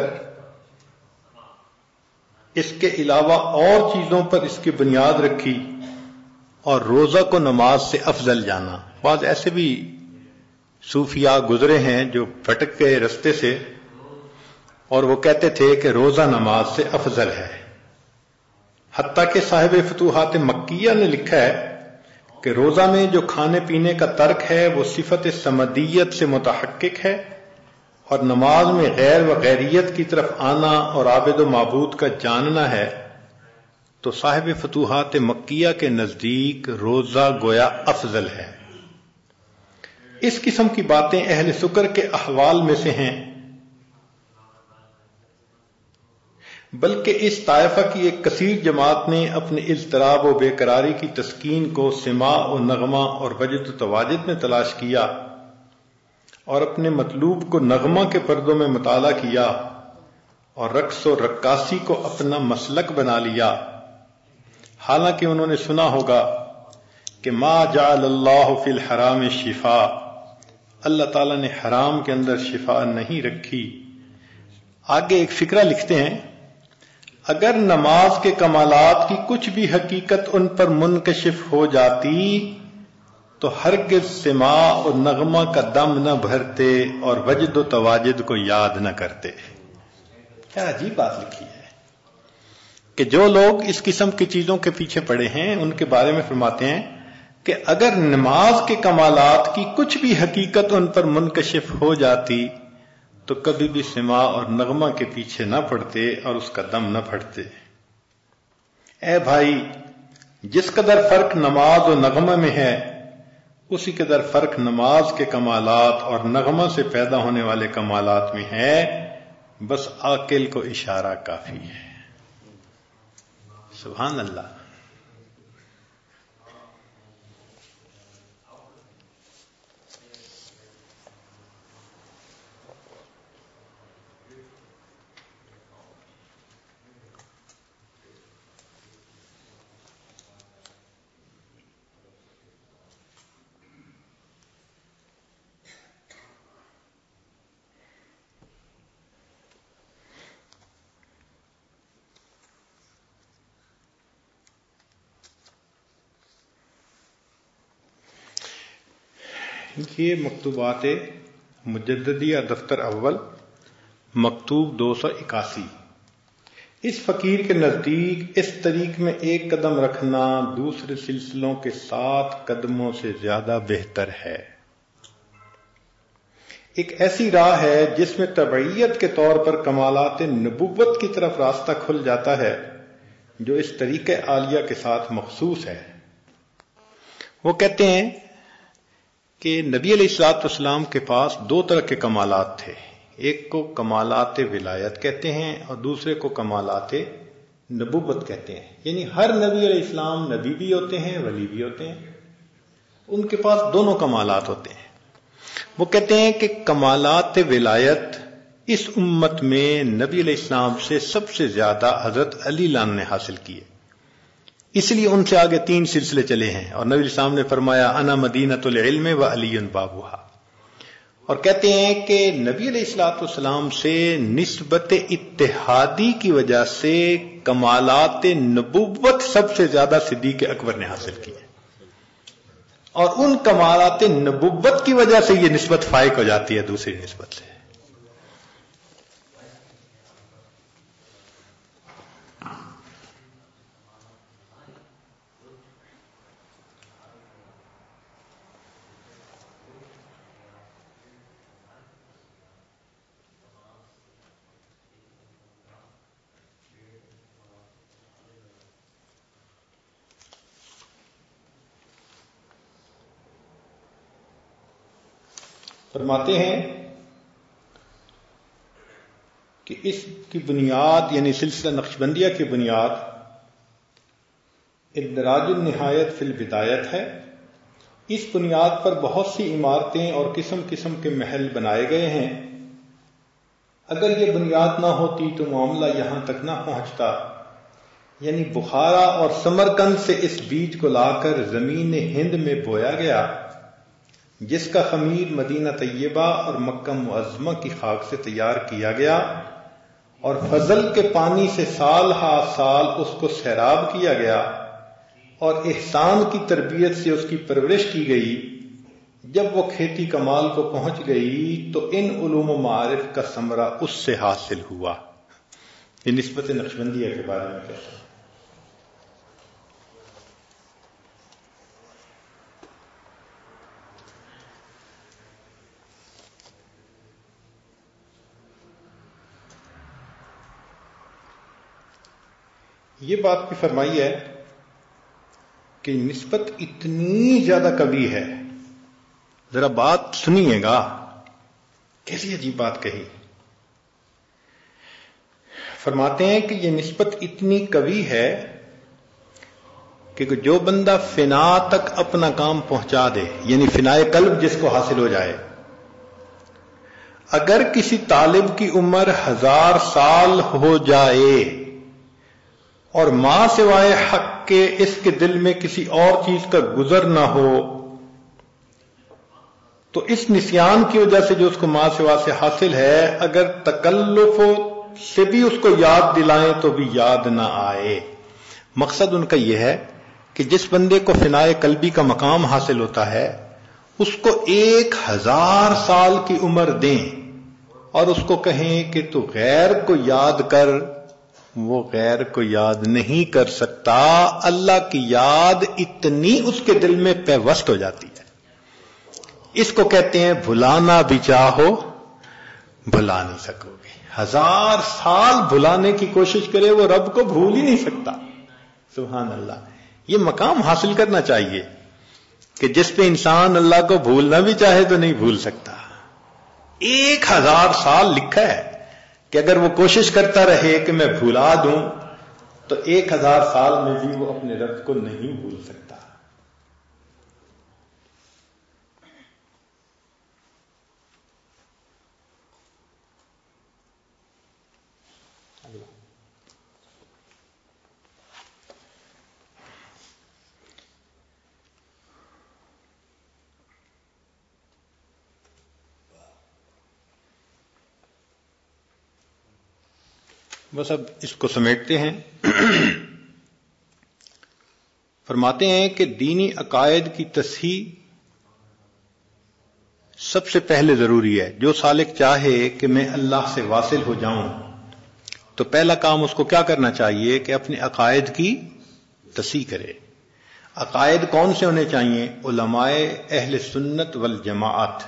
اس کے علاوہ اور چیزوں پر اس کی بنیاد رکھی اور روزہ کو نماز سے افضل جانا. بعض ایسے بھی صوفیاء گزرے ہیں جو بھٹک گئے رستے سے اور وہ کہتے تھے کہ روزہ نماز سے افضل ہے. حتیٰ کہ صاحب فتوحات مکیہ نے لکھا ہے کہ روزہ میں جو کھانے پینے کا ترک ہے وہ صفت سمدیت سے متحقق ہے، اور نماز میں غیر و غیریت کی طرف آنا اور عابد و معبود کا جاننا ہے. تو صاحب فتوحات مکیہ کے نزدیک روزہ گویا افضل ہے. اس قسم کی باتیں اہل سکر کے احوال میں سے ہیں، بلکہ اس طائفہ کی ایک کثیر جماعت نے اپنے اضطراب و بے قراری کی تسکین کو سماع و نغمہ اور وجد و تواجد میں تلاش کیا اور اپنے مطلوب کو نغمہ کے پردوں میں مطالعہ کیا اور رقص و رقاصی کو اپنا مسلک بنا لیا. حالانکہ انہوں نے سنا ہوگا کہ ما جعل اللہ فی الحرام شفا، اللہ تعالیٰ نے حرام کے اندر شفا نہیں رکھی. آگے ایک فقرہ لکھتے ہیں، اگر نماز کے کمالات کی کچھ بھی حقیقت ان پر منکشف ہو جاتی تو ہرگز سماع اور نغمہ کا دم نہ بھرتے اور وجد و تواجد کو یاد نہ کرتے. کیا عجیب بات لکھی ہے کہ جو لوگ اس قسم کی چیزوں کے پیچھے پڑے ہیں ان کے بارے میں فرماتے ہیں کہ اگر نماز کے کمالات کی کچھ بھی حقیقت ان پر منکشف ہو جاتی تو کبھی بھی سماع اور نغمہ کے پیچھے نہ پڑتے اور اس کا دم نہ پھٹتے. اے بھائی، جس قدر فرق نماز و نغمہ میں ہے اسی قدر فرق نماز کے کمالات اور نغمہ سے پیدا ہونے والے کمالات میں ہے. بس عاقل کو اشارہ کافی ہے. سبحان اللہ. یہ مکتوبات مجددیہ دفتر اول مکتوب 281. اس فقیر کے نزدیک اس طریق میں ایک قدم رکھنا دوسرے سلسلوں کے 7 قدموں سے زیادہ بہتر ہے. ایک ایسی راہ ہے جس میں تبعیت کے طور پر کمالات نبوت کی طرف راستہ کھل جاتا ہے جو اس طریقہ عالیہ کے ساتھ مخصوص ہے. وہ کہتے ہیں کہ نبی علیہ الصلوۃ والسلام کے پاس 2 طرح کے کمالات تھے. ایک کو کمالات ولایت کہتے ہیں اور دوسرے کو کمالات نبوت کہتے ہیں، یعنی ہر نبی علیہ السلام نبی بھی ہوتے ہیں، ولی بھی ہوتے ہیں، ان کے پاس دونوں کمالات ہوتے ہیں۔ وہ کہتے ہیں کہ کمالات ولایت اس امت میں نبی علیہ السلام سے سب سے زیادہ حضرت علی لان نے حاصل کیے، اس لیے ان سے آگے 3 سلسلے چلے ہیں، اور نبی علیہ السلام نے فرمایا انا مدینۃ العلم و علی بابوہا۔ اور کہتے ہیں کہ نبی علیہ الصلوۃ والسلام سے نسبت اتحادی کی وجہ سے کمالات نبوت سب سے زیادہ صدیق اکبر نے حاصل کی ہے، اور ان کمالات نبوت کی وجہ سے یہ نسبت فائق ہو جاتی ہے دوسری نسبت سے۔ فرماتے ہیں کہ اس کی بنیاد یعنی سلسلہ نقشبندیہ کی بنیاد اندراج النہایت فی البدایت ہے۔ اس بنیاد پر بہت سی عمارتیں اور قسم قسم کے محل بنائے گئے ہیں۔ اگر یہ بنیاد نہ ہوتی تو معاملہ یہاں تک نہ پہنچتا، یعنی بخارا اور سمرقند سے اس بیج کو لا کر زمین ہند میں بویا گیا، جس کا خمیر مدینہ طیبہ اور مکہ معظمہ کی خاک سے تیار کیا گیا، اور فضل کے پانی سے سال ہا سال اس کو سیراب کیا گیا، اور احسان کی تربیت سے اس کی پرورش کی گئی۔ جب وہ کھیتی کمال کو پہنچ گئی تو ان علوم و معارف کا ثمرہ اس سے حاصل ہوا۔ یہ نسبت نقشبندیہ کے بارے میں کہتا ہے۔ یہ بات بھی فرمائی ہے کہ نسبت اتنی زیادہ قوی ہے، ذرا بات سنیے گا، کیسی عجیب بات کہی۔ فرماتے ہیں کہ یہ نسبت اتنی قوی ہے کہ جو بندہ فنا تک اپنا کام پہنچا دے، یعنی فنائے قلب جس کو حاصل ہو جائے، اگر کسی طالب کی عمر 1000 سال ہو جائے اور ماں سوائے حق کے اس کے دل میں کسی اور چیز کا گزر نہ ہو، تو اس نسیان کی وجہ سے جو اس کو ماں سوا سے حاصل ہے، اگر تکلف سے بھی اس کو یاد دلائیں تو بھی یاد نہ آئے۔ مقصد ان کا یہ ہے کہ جس بندے کو فنائے قلبی کا مقام حاصل ہوتا ہے، اس کو 1000 سال کی عمر دیں اور اس کو کہیں کہ تو غیر کو یاد کر، وہ غیر کو یاد نہیں کر سکتا۔ اللہ کی یاد اتنی اس کے دل میں پیوست ہو جاتی ہے۔ اس کو کہتے ہیں بھلانا بھی چاہو بھلا نہیں سکو گے۔ 1000 سال بھلانے کی کوشش کرے وہ رب کو بھول ہی نہیں سکتا۔ سبحان اللہ۔ یہ مقام حاصل کرنا چاہیے کہ جس پہ انسان اللہ کو بھولنا بھی چاہے تو نہیں بھول سکتا۔ 1000 سال لکھا ہے کہ اگر وہ کوشش کرتا رہے کہ میں بھلا دوں تو 1000 سال میں بھی وہ اپنے رب کو نہیں بھول سکتا۔ بس اب اس کو سمیٹتے ہیں۔ فرماتے ہیں کہ دینی عقائد کی تصحیح سب سے پہلے ضروری ہے۔ جو سالک چاہے کہ میں اللہ سے واصل ہو جاؤں تو پہلا کام اس کو کیا کرنا چاہیے کہ اپنے عقائد کی تصحیح کرے۔ عقائد کون سے ہونے چاہیے؟ علماء اہل سنت والجماعت،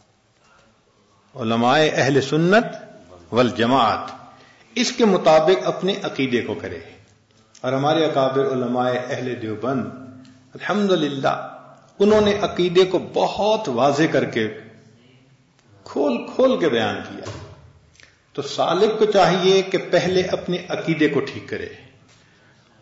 علماء اہل سنت والجماعت، اس کے مطابق اپنے عقیدے کو کرے۔ اور ہمارے اکابر علماء اہل دیوبند الحمدللہ انہوں نے عقیدے کو بہت واضح کر کے کھول کھول کے بیان کیا۔ تو سالک کو چاہیے کہ پہلے اپنے عقیدے کو ٹھیک کرے،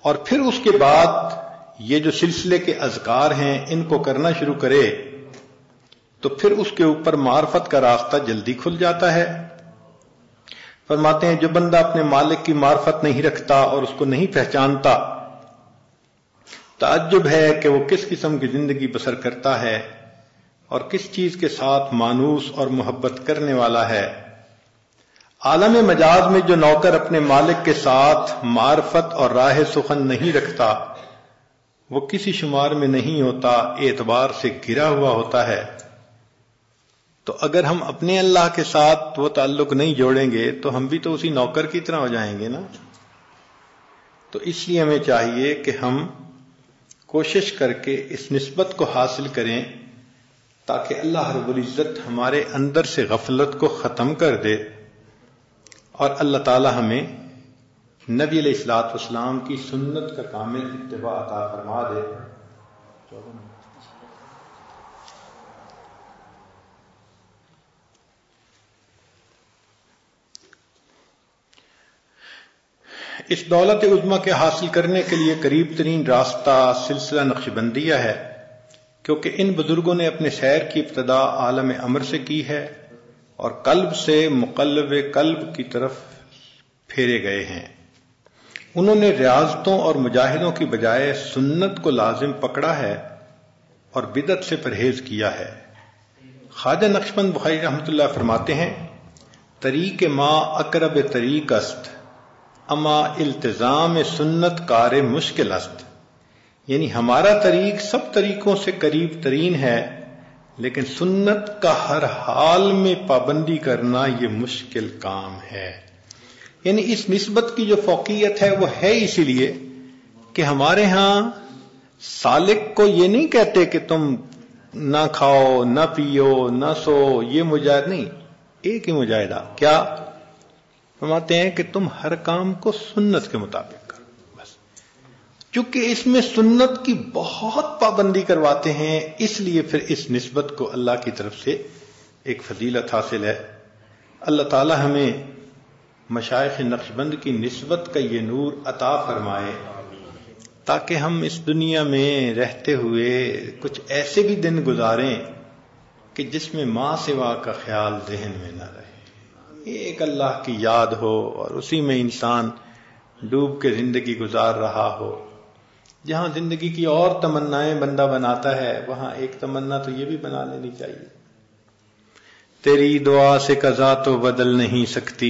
اور پھر اس کے بعد یہ جو سلسلے کے اذکار ہیں ان کو کرنا شروع کرے تو پھر اس کے اوپر معرفت کا راستہ جلدی کھل جاتا ہے. فرماتے ہیں جو بندہ اپنے مالک کی معرفت نہیں رکھتا اور اس کو نہیں پہچانتا، تعجب ہے کہ وہ کس قسم کی زندگی بسر کرتا ہے اور کس چیز کے ساتھ مانوس اور محبت کرنے والا ہے. عالم مجاز میں جو نوکر اپنے مالک کے ساتھ معرفت اور راہ سخن نہیں رکھتا وہ کسی شمار میں نہیں ہوتا، اعتبار سے گرا ہوا ہوتا ہے. تو اگر ہم اپنے اللہ کے ساتھ وہ تعلق نہیں جوڑیں گے تو ہم بھی تو اسی نوکر کی طرح ہو جائیں گے نا. تو اس لیے ہمیں چاہیے کہ ہم کوشش کر کے اس نسبت کو حاصل کریں تاکہ اللہ رب العزت ہمارے اندر سے غفلت کو ختم کر دے اور اللہ تعالی ہمیں نبی علیہ الصلوۃ والسلام کی سنت کا کامل اتباع عطا فرما دے. اس دولت عظمیٰ کے حاصل کرنے کے لیے قریب ترین راستہ سلسلہ نقشبندیہ ہے، کیونکہ ان بزرگوں نے اپنے سیر کی ابتدا عالم امر سے کی ہے اور قلب سے مقلب قلب کی طرف پھیرے گئے ہیں. انہوں نے ریاضتوں اور مجاہدوں کی بجائے سنت کو لازم پکڑا ہے اور بدعت سے پرہیز کیا ہے. خواجہ نقشبند بخاری رحمۃ اللہ فرماتے ہیں طریق ما اقرب طریق است اما التزام سنت کار مشکل است. یعنی ہمارا طریق سب طریقوں سے قریب ترین ہے لیکن سنت کا ہر حال میں پابندی کرنا یہ مشکل کام ہے. یعنی اس نسبت کی جو فوقیت ہے وہ ہے اسی لیے کہ ہمارے ہاں سالک کو یہ نہیں کہتے کہ تم نہ کھاؤ نہ پیو نہ سو، یہ مجاہد نہیں، ایک ہی مجاہدہ کیا فرماتے ہیں کہ تم ہر کام کو سنت کے مطابق کرو بس. چونکہ اس میں سنت کی بہت پابندی کرواتے ہیں اس لیے پھر اس نسبت کو اللہ کی طرف سے ایک فضیلت حاصل ہے. اللہ تعالی ہمیں مشائخ نقشبند کی نسبت کا یہ نور عطا فرمائے تاکہ ہم اس دنیا میں رہتے ہوئے کچھ ایسے بھی دن گزاریں کہ جس میں ماں سوا کا خیال ذہن میں نہ رہے، ایک اللہ کی یاد ہو اور اسی میں انسان ڈوب کے زندگی گزار رہا ہو. جہاں زندگی کی اور تمنائیں بندہ بناتا ہے وہاں ایک تمنا تو یہ بھی بنا لینی چاہیے، تیری دعا سے قضا تو بدل نہیں سکتی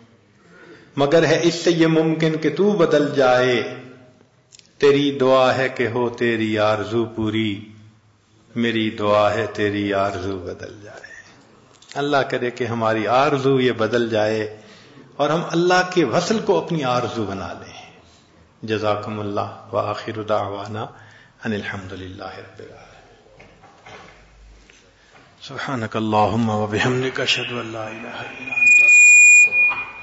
مگر ہے اس سے یہ ممکن کہ تو بدل جائے. تیری دعا ہے کہ ہو تیری آرزو پوری، میری دعا ہے تیری آرزو بدل جائے. اللہ کرے کہ ہماری آرزو یہ بدل جائے اور ہم اللہ کے وصل کو اپنی آرزو بنا لیں. جزاکم اللہ وآخر دعوانا ان الحمدللہ رب العالمین. سبحانک اللہم وبحمدک اشہد ان لا الہ الا انت استغفرک.